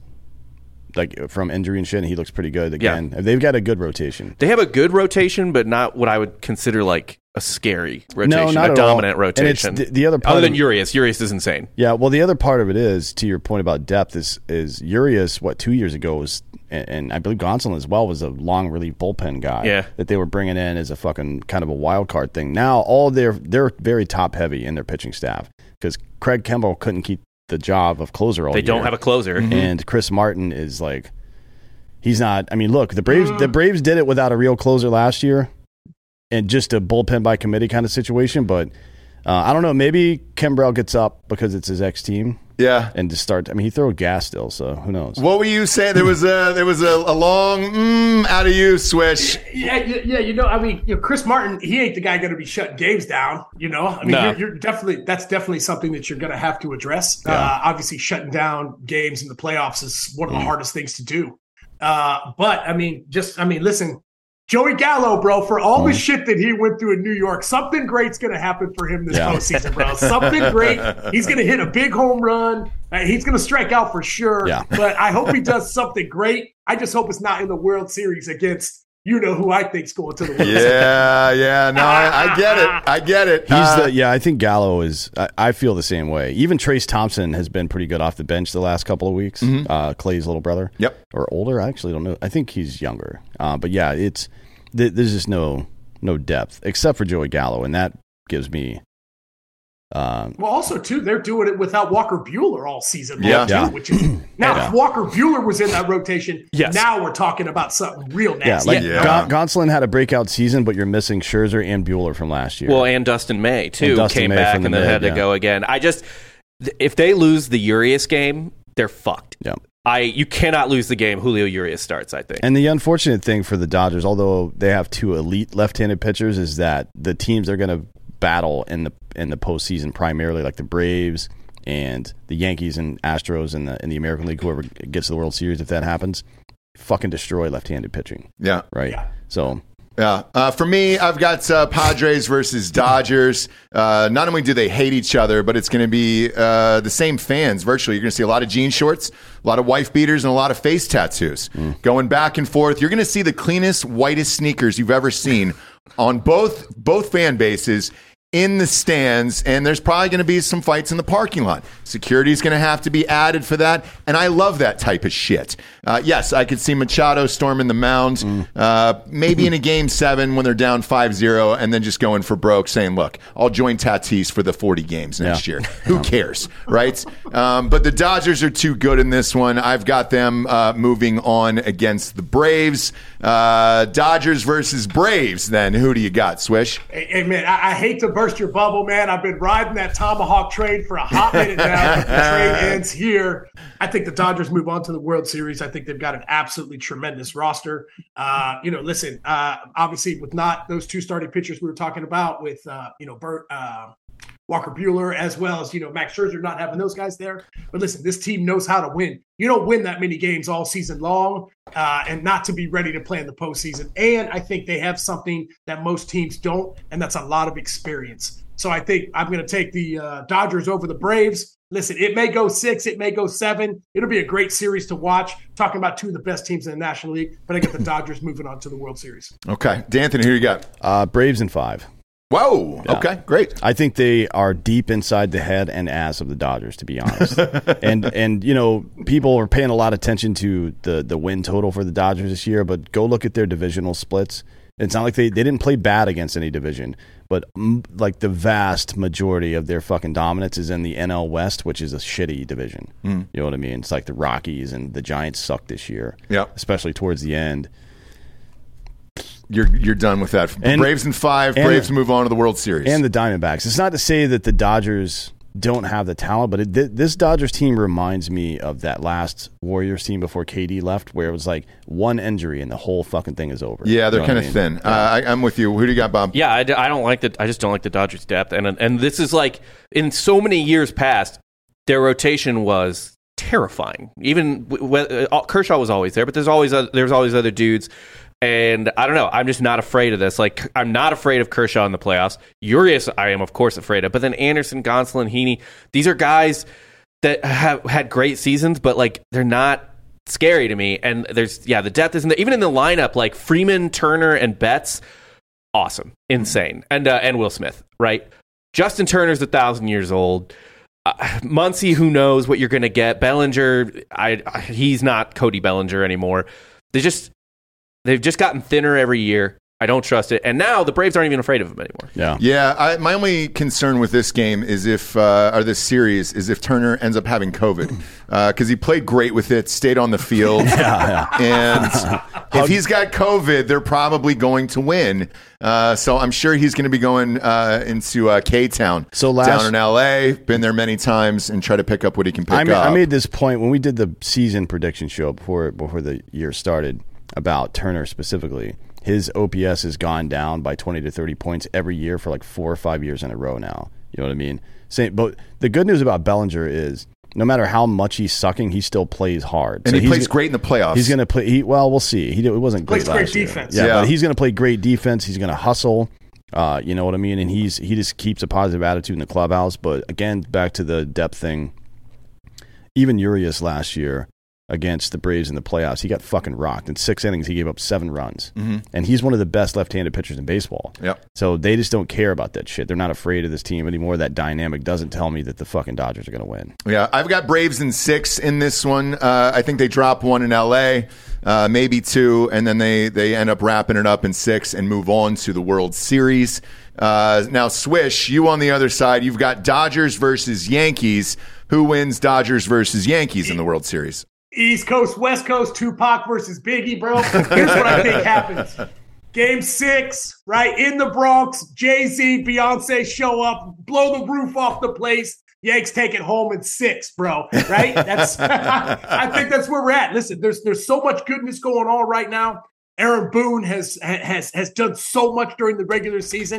like from injury and shit, and he looks pretty good again. Yeah. They've got a good rotation. They have a good rotation, but not what I would consider like a scary rotation, no, not a dominant rotation. And it's the other part other than Urias. Urias is insane. Yeah, well, the other part of it is, to your point about depth, is Urias, 2 years ago was, and I believe Gonsolin as well, was a long relief bullpen guy that they were bringing in as a fucking kind of a wild card thing. Now all they're very top heavy in their pitching staff because Craig Kimbrell couldn't keep the job of closer all year. They don't have a closer. And Chris Martin is like, he's not. I mean, look, the Braves did it without a real closer last year. And just a bullpen by committee kind of situation, but I don't know. Maybe Kimbrell gets up because it's his ex-team. Yeah, and to start. I mean, he throws gas still, so who knows? What were you saying? There was a long out of you swish. Yeah. You know, I mean, Chris Martin, he ain't the guy going to be shutting games down. You know, I mean, you're definitely that's definitely something that you're going to have to address. Yeah. Obviously, shutting down games in the playoffs is one of the hardest things to do. But I mean, listen. Joey Gallo, bro, for all the shit that he went through in New York, something great's going to happen for him this postseason, bro. Something great. He's going to hit a big home run. He's going to strike out for sure. Yeah. But I hope he does something great. I just hope it's not in the World Series against who I think's going to the World Series. Yeah. No, I get it. I think Gallo is. I feel the same way. Even Trace Thompson has been pretty good off the bench the last couple of weeks. Clay's little brother. Yep. Or older. I actually don't know. I think he's younger. But yeah, there's just no depth except for Joey Gallo, and that gives me. Well, also too, they're doing it without Walker Buehler all season long. Yeah. Which is now if Walker Buehler was in that rotation, now we're talking about something real nasty. Gonsolin had a breakout season, but you're missing Scherzer and Buehler from last year. Well, and Dustin May too came back and then had to go again. If they lose the Urias game, they're fucked. Yeah. You cannot lose the game Julio Urias starts, I think. And the unfortunate thing for the Dodgers, although they have 2 elite left-handed pitchers, is that the teams they're going to battle in the postseason primarily, like the Braves and the Yankees and Astros in the American League, whoever gets to the World Series, if that happens, fucking destroy left-handed pitching. Yeah. Right? Yeah. So Yeah. For me, I've got Padres versus Dodgers. Not only do they hate each other, but it's going to be the same fans virtually. You're going to see a lot of jean shorts, a lot of wife beaters, and a lot of face tattoos going back and forth. You're going to see the cleanest, whitest sneakers you've ever seen on both fan bases in the stands, and there's probably going to be some fights in the parking lot. Security is going to have to be added for that, and I love that type of shit. Yes, I could see Machado storming the mound, maybe in a Game 7 when they're down 5-0, and then just going for broke, saying, look, I'll join Tatis for the 40 games next year. Who cares, right? But the Dodgers are too good in this one. I've got them moving on against the Braves. Dodgers versus Braves, then. Who do you got, Swish? Hey man, I hate to burst your bubble, man. I've been riding that Tomahawk trade for a hot minute now. The trade ends here. I think the Dodgers move on to the World Series. I think they've got an absolutely tremendous roster. Listen, obviously with not those two starting pitchers we were talking about with, Bert, Walker Buehler, as well as, Max Scherzer, not having those guys there. But listen, this team knows how to win. You don't win that many games all season long and not to be ready to play in the postseason. And I think they have something that most teams don't, and that's a lot of experience. So I think I'm going to take the Dodgers over the Braves. Listen, it may go 6, it may go 7. It'll be a great series to watch. Talking about two of the best teams in the National League, but I get the Dodgers moving on to the World Series. Okay. D'Anthony, who you got? Braves in 5. Whoa. Yeah. Okay, great. I think they are deep inside the head and ass of the Dodgers, to be honest. and people are paying a lot of attention to the win total for the Dodgers this year, but go look at their divisional splits. It's not like they didn't play bad against any division, but like the vast majority of their fucking dominance is in the NL West, which is a shitty division. You know what I mean? It's like the Rockies and the Giants suck this year, especially towards the end. You're done with that. And Braves in 5. Braves move on to the World Series. And the Diamondbacks. It's not to say that the Dodgers don't have the talent, but this Dodgers team reminds me of that last Warriors team before KD left, where it was like one injury and the whole fucking thing is over. Yeah, they're kind of thin. I'm with you. Who do you got, Bob? Yeah, I don't like I just don't like the Dodgers' depth, and this is like in so many years past, their rotation was terrifying. Even Kershaw was always there, but there's always other dudes. And I don't know. I'm just not afraid of this. Like, I'm not afraid of Kershaw in the playoffs. Urias, I am, of course, afraid of. But then Anderson, Gonsolin, Heaney, these are guys that have had great seasons, but, like, they're not scary to me. And the depth isn't there. Even in the lineup, like, Freeman, Turner, and Betts, awesome. Insane. And Will Smith, right? Justin Turner's 1,000 years old. Muncy, who knows what you're going to get. Bellinger, he's not Cody Bellinger anymore. They've just gotten thinner every year. I don't trust it. And now the Braves aren't even afraid of him anymore. Yeah. My only concern with this game is this series is if Turner ends up having COVID. Because he played great with it, stayed on the field. And if he's got COVID, they're probably going to win. So I'm sure he's going to be going into K-Town down in L.A. Been there many times and try to pick up what he can pick up. I made this point when we did the season prediction show before the year started about Turner specifically. His OPS has gone down by 20 to 30 points every year for like 4 or 5 years in a row now. You know what I mean? But the good news about Bellinger is no matter how much he's sucking, he still plays hard. And he plays great in the playoffs. He's going to play. We'll see. It wasn't great last year. Defense. Yeah, but he's going to play great defense. He's going to hustle. You know what I mean? And he just keeps a positive attitude in the clubhouse. But again, back to the depth thing. Even Urias last year against the Braves in the playoffs, he got fucking rocked. In 6 innings, he gave up 7 runs. And he's one of the best left-handed pitchers in baseball. So they just don't care about that shit. They're not afraid of this team anymore. That dynamic doesn't tell me that the fucking Dodgers are going to win. Yeah, I've got Braves in 6 in this one. I think they drop 1 in L.A., maybe 2, and then they end up wrapping it up in 6 and move on to the World Series. Now, Swish, you on the other side, you've got Dodgers versus Yankees. Who wins Dodgers versus Yankees in the World Series? East Coast, West Coast, Tupac versus Biggie, bro. Here's what I think happens. Game 6, right, in the Bronx, Jay-Z, Beyonce show up, blow the roof off the place. Yanks take it home in 6, bro, right? I think that's where we're at. Listen, there's so much goodness going on right now. Aaron Boone has done so much during the regular season.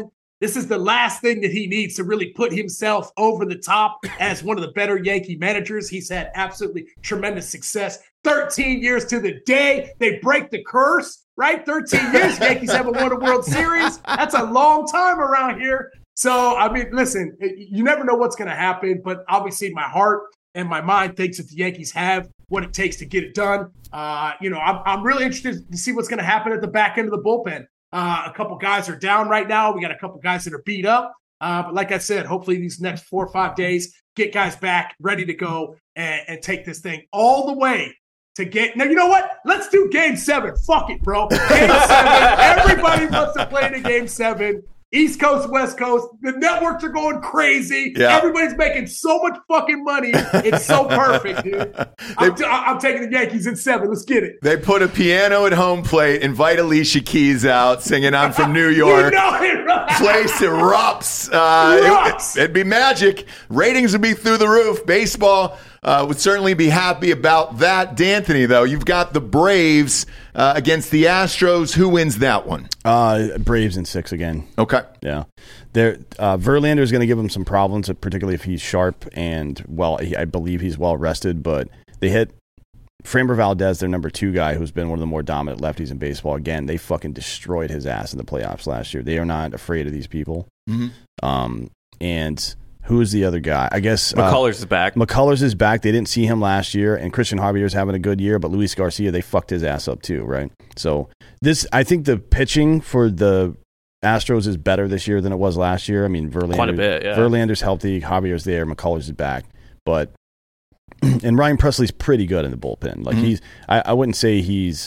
This is the last thing that he needs to really put himself over the top as one of the better Yankee managers. He's had absolutely tremendous success. 13 years to the day they break the curse, right? 13 years, Yankees haven't won a World Series. That's a long time around here. So, I mean, listen, you never know what's going to happen, but obviously my heart and my mind thinks that the Yankees have what it takes to get it done. I'm really interested to see what's going to happen at the back end of the bullpen. A couple guys are down right now. We got a couple guys that are beat up. But like I said, hopefully these next 4 or 5 days, get guys back ready to go and take this thing all the way to get. Now, you know what? Let's do Game 7. Fuck it, bro. Game 7. Everybody wants to play in a Game 7. East Coast, West Coast. The networks are going crazy. Yeah. Everybody's making so much fucking money. It's so perfect, dude. I'm taking the Yankees in 7. Let's get it. They put a piano at home plate, invite Alicia Keys out, singing "I'm from New York." You know it, right? Place erupts. It'd be magic. Ratings would be through the roof. Baseball would certainly be happy about that. D'Anthony, though, you've got the Braves against the Astros. Who wins that one? Braves in 6 again. Okay. Yeah. Verlander is going to give him some problems, particularly if he's sharp and, I believe he's well rested, but they hit Framber Valdez, their number 2 guy, who's been one of the more dominant lefties in baseball. Again, they fucking destroyed his ass in the playoffs last year. They are not afraid of these people. Mm-hmm. And who is the other guy? I guess McCullers is back. McCullers is back. They didn't see him last year, and Christian Javier's having a good year, but Luis Garcia, they fucked his ass up too, right? So I think the pitching for the Astros is better this year than it was last year. I mean, quite a bit, yeah. Verlander's healthy, Javier's there, McCullers is back, but and Ryan Presley's pretty good in the bullpen. Like I wouldn't say he's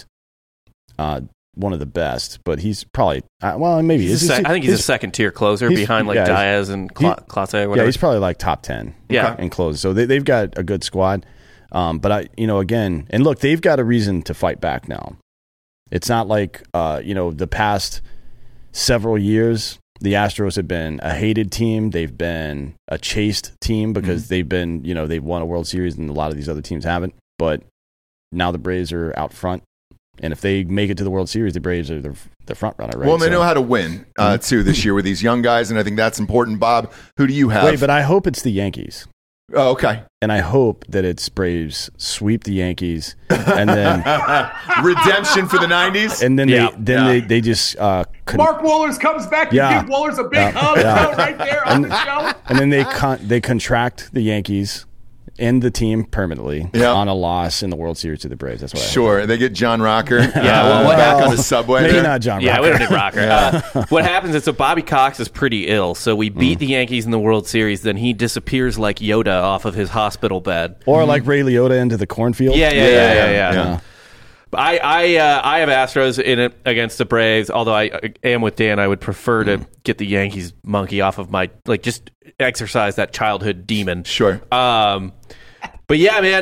one of the best, but he's probably maybe. I think he's a second tier closer behind Diaz and Clase. Yeah, he's probably like top 10. Yeah, in close. So they've got a good squad. But again, and look, they've got a reason to fight back now. It's not like the past several years the Astros have been a hated team. They've been a chased team because they've been they've won a World Series and a lot of these other teams haven't. But now the Braves are out front. And if they make it to the World Series, the Braves are the front runner, right? Well, they know how to win, too, this year with these young guys, and I think that's important. Bob, who do you have? Wait, but I hope it's the Yankees. Oh, okay. And I hope that it's Braves sweep the Yankees, and then redemption for the 90s. And then they just Mark Wohlers comes back. You give Wohlers a big hug right there on the show. And then they contract the Yankees and the team permanently on a loss in the World Series to the Braves. That's what I hope. They get John Rocker what back on the subway. Maybe not John Rocker. Yeah, we don't need Rocker. What happens is Bobby Cox is pretty ill, so we beat the Yankees in the World Series, then he disappears like Yoda off of his hospital bed. Or like Ray Liotta into the cornfield. Yeah. I have Astros in it against the Braves, although I am with Dan. I would prefer to get the Yankees monkey off of my, just exercise that childhood demon. Sure. But yeah, man,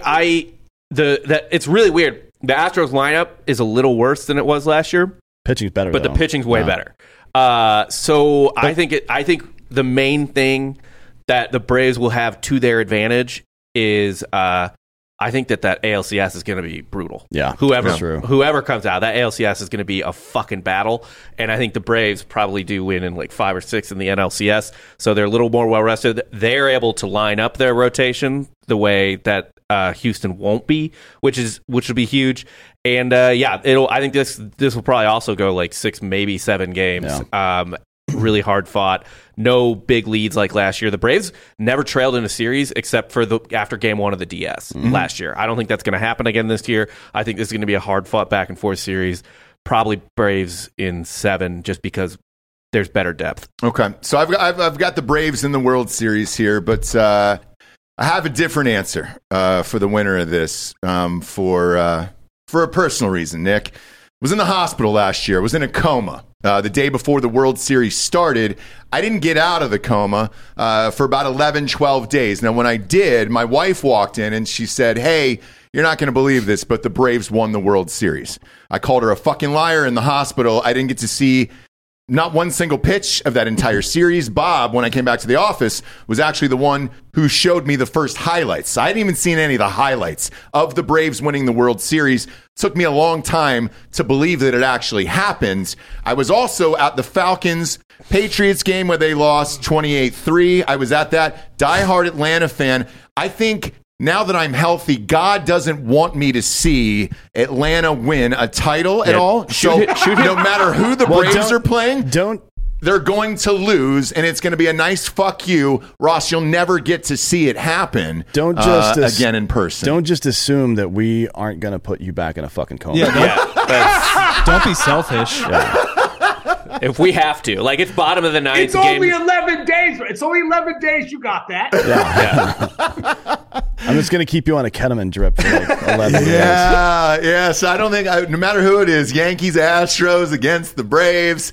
it's really weird. The Astros lineup is a little worse than it was last year. Pitching's better, but the pitching's way better. So I think the main thing that the Braves will have to their advantage is I think that ALCS is going to be brutal. Yeah, whoever comes out, that ALCS is going to be a fucking battle. And I think the Braves probably do win in 5 or 6 in the NLCS, so they're a little more well rested. They're able to line up their rotation the way that Houston won't be, which will be huge. And I think this will probably also go 6, maybe 7 games. Yeah. Really hard fought. No big leads like last year. The Braves never trailed in a series except for after game 1 of the DS last year. I don't think that's going to happen again this year. I think this is going to be a hard fought back and forth series. Probably Braves in 7 just because there's better depth. Okay. So I've got the Braves in the World Series here, but I have a different answer for the winner of this for a personal reason. Nick was in the hospital last year. Was in a coma. The day before the World Series started, I didn't get out of the coma for about 11, 12 days. Now, when I did, my wife walked in and she said, "Hey, you're not going to believe this, but the Braves won the World Series." I called her a fucking liar in the hospital. I didn't get to see not one single pitch of that entire series. Bob, when I came back to the office, was actually the one who showed me the first highlights. I hadn't even seen any of the highlights of the Braves winning the World Series. It took me a long time to believe that it actually happened. I was also at the Falcons-Patriots game where they lost 28-3. I was at that. Diehard Atlanta fan. I think now that I'm healthy, God doesn't want me to see Atlanta win a title at all. So no matter who the Braves are playing, they're going to lose, and it's going to be a nice fuck you. Ross, you'll never get to see it happen again in person. Don't just assume that we aren't going to put you back in a fucking coma. Don't be selfish. If we have to. Like, it's bottom of the ninth. It's only 11 days. It's only 11 days. You got that. I'm just going to keep you on a ketamine drip for like 11 days. Yeah. So I don't think, no matter who it is, Yankees, Astros against the Braves,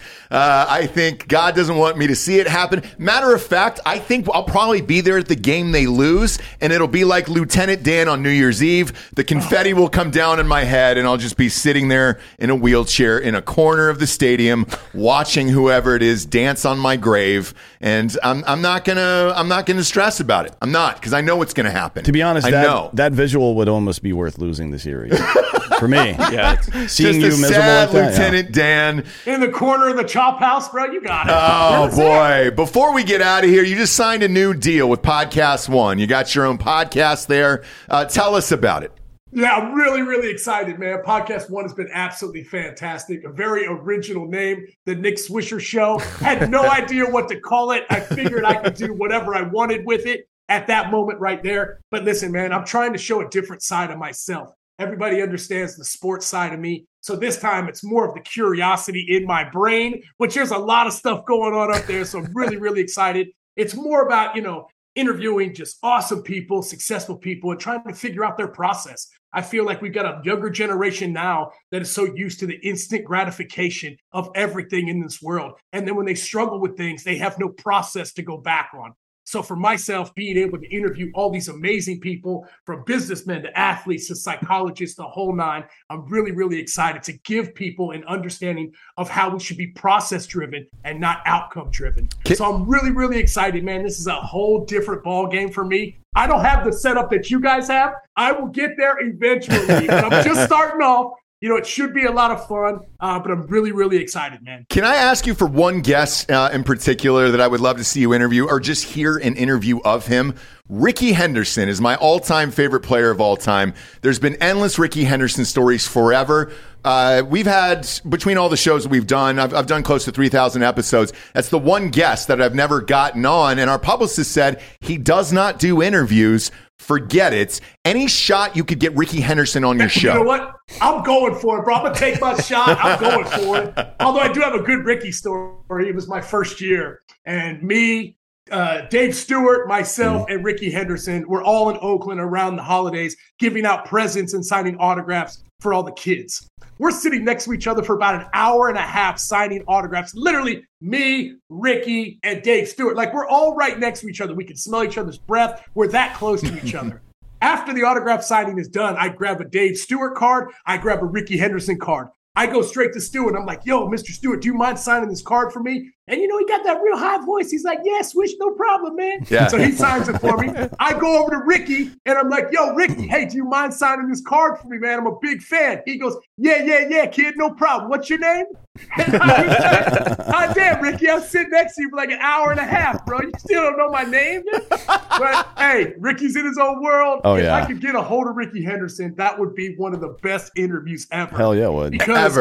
I think God doesn't want me to see it happen. Matter of fact, I think I'll probably be there at the game they lose, and it'll be like Lieutenant Dan on New Year's Eve. The confetti will come down in my head, and I'll just be sitting there in a wheelchair in a corner of the stadium watching whoever it is dance on my grave. And I'm not gonna stress about it. I'm not, because I know what's gonna happen. To be honest, that visual would almost be worth losing the series for me. Seeing you miserable sad like that, Lieutenant Dan in the corner of the chop house, bro. You got it. Oh boy! Before we get out of here, you just signed a new deal with Podcast One. You got your own podcast there. Tell us about it. Yeah, I'm really, really excited, man. Podcast One has been absolutely fantastic. A very original name, The Nick Swisher Show. Had no idea what to call it. I figured I could do whatever I wanted with it at that moment right there. But listen, man, I'm trying to show a different side of myself. Everybody understands the sports side of me. So this time it's more of the curiosity in my brain, which there's a lot of stuff going on up there. So I'm really, really excited. It's more about, interviewing just awesome people, successful people, and trying to figure out their process. I feel like we've got a younger generation now that is so used to the instant gratification of everything in this world. And then when they struggle with things, they have no process to go back on. So for myself, being able to interview all these amazing people, from businessmen to athletes to psychologists, the whole nine, I'm really, really excited to give people an understanding of how we should be process-driven and not outcome-driven. So I'm really, really excited, man. This is a whole different ball game for me. I don't have the setup that you guys have. I will get there eventually, but I'm just starting off. It should be a lot of fun, but I'm really, really excited, man. Can I ask you for one guest in particular that I would love to see you interview, or just hear an interview of him? Rickey Henderson is my all-time favorite player of all time. There's been endless Rickey Henderson stories forever. We've had, between all the shows that we've done, I've done close to 3,000 episodes. That's the one guest that I've never gotten on. And our publicist said he does not do interviews. Forget it. Any shot you could get Rickey Henderson on your show. You know what? I'm going for it, bro. I'm going to take my shot. I'm going for it. Although I do have a good Rickey story. It was my first year. And me, Dave Stewart, myself, and Rickey Henderson were all in Oakland around the holidays, giving out presents and signing autographs for all the kids. We're sitting next to each other for about an hour and a half signing autographs. Literally, me, Rickey, and Dave Stewart. Like, we're all right next to each other. We can smell each other's breath. We're that close to each other. After the autograph signing is done, I grab a Dave Stewart card. I grab a Rickey Henderson card. I go straight to Stewart. I'm like, yo, Mr. Stewart, do you mind signing this card for me? And, he got that real high voice. He's like, yeah, Swish, no problem, man. Yeah. So he signs it for me. I go over to Rickey, and I'm like, yo, Rickey, hey, do you mind signing this card for me, man? I'm a big fan. He goes, yeah, kid, no problem. What's your name? And I was like, oh, damn, Rickey, I'm sitting next to you for like an hour and a half, bro. You still don't know my name? But, hey, Rickey's in his own world. Oh, if yeah. I could get a hold of Rickey Henderson, that would be one of the best interviews ever. Hell yeah, it would. Because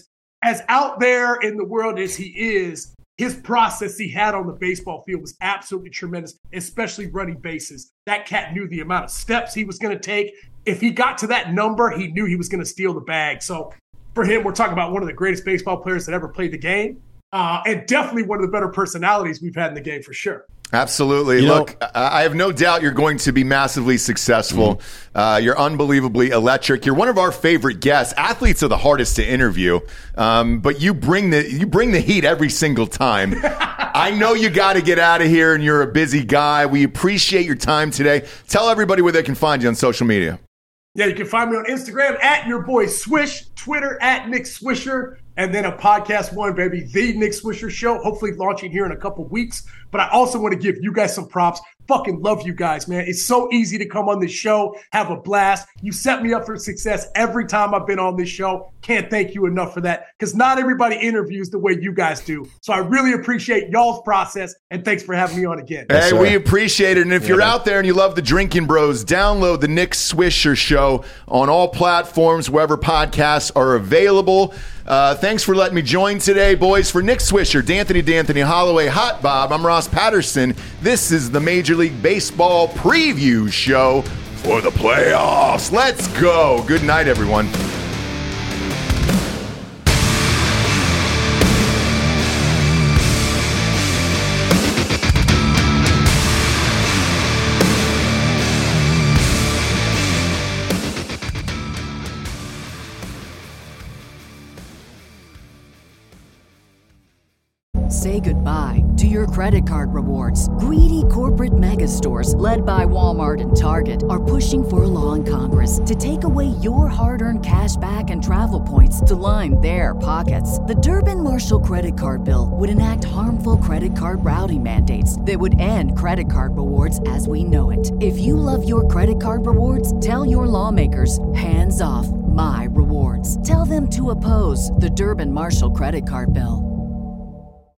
as out there in the world as he is, his process he had on the baseball field was absolutely tremendous, especially running bases. That cat knew the amount of steps he was going to take. If he got to that number, he knew he was going to steal the bag. So for him, we're talking about one of the greatest baseball players that ever played the game, and definitely one of the better personalities we've had in the game for sure. Absolutely. Look, I have no doubt you're going to be massively successful. You're unbelievably electric. You're one of our favorite guests. Athletes are the hardest to interview, but you bring the heat every single time. I know you got to get out of here, and you're a busy guy. We appreciate your time today. Tell everybody where they can find you on social media. Yeah, you can find me on Instagram at your boy Swish, Twitter at Nick Swisher, and then a podcast one, baby, the Nick Swisher Show, hopefully launching here in a couple weeks. But I also want to give you guys some props. Fucking love you guys, man. It's so easy to come on this show, have a blast. You set me up for success every time I've been on this show. Can't thank you enough for that, because not everybody interviews the way you guys do. So I really appreciate y'all's process, and thanks for having me on again. Hey, we appreciate it. And if you're out there and you love the Drinking Bros, download the Nick Swisher Show on all platforms, wherever podcasts are available. Thanks for letting me join today, boys. For Nick Swisher, D'Anthony Holloway, Hot Bob, I'm Ross Patterson. This is the Major League Baseball preview show for the playoffs. Let's go. Good night, everyone. Say goodbye to your credit card rewards. Greedy corporate mega stores, led by Walmart and Target, are pushing for a law in Congress to take away your hard-earned cash back and travel points to line their pockets. The Durbin-Marshall credit card bill would enact harmful credit card routing mandates that would end credit card rewards as we know it. If you love your credit card rewards, tell your lawmakers, hands off my rewards. Tell them to oppose the Durbin-Marshall credit card bill.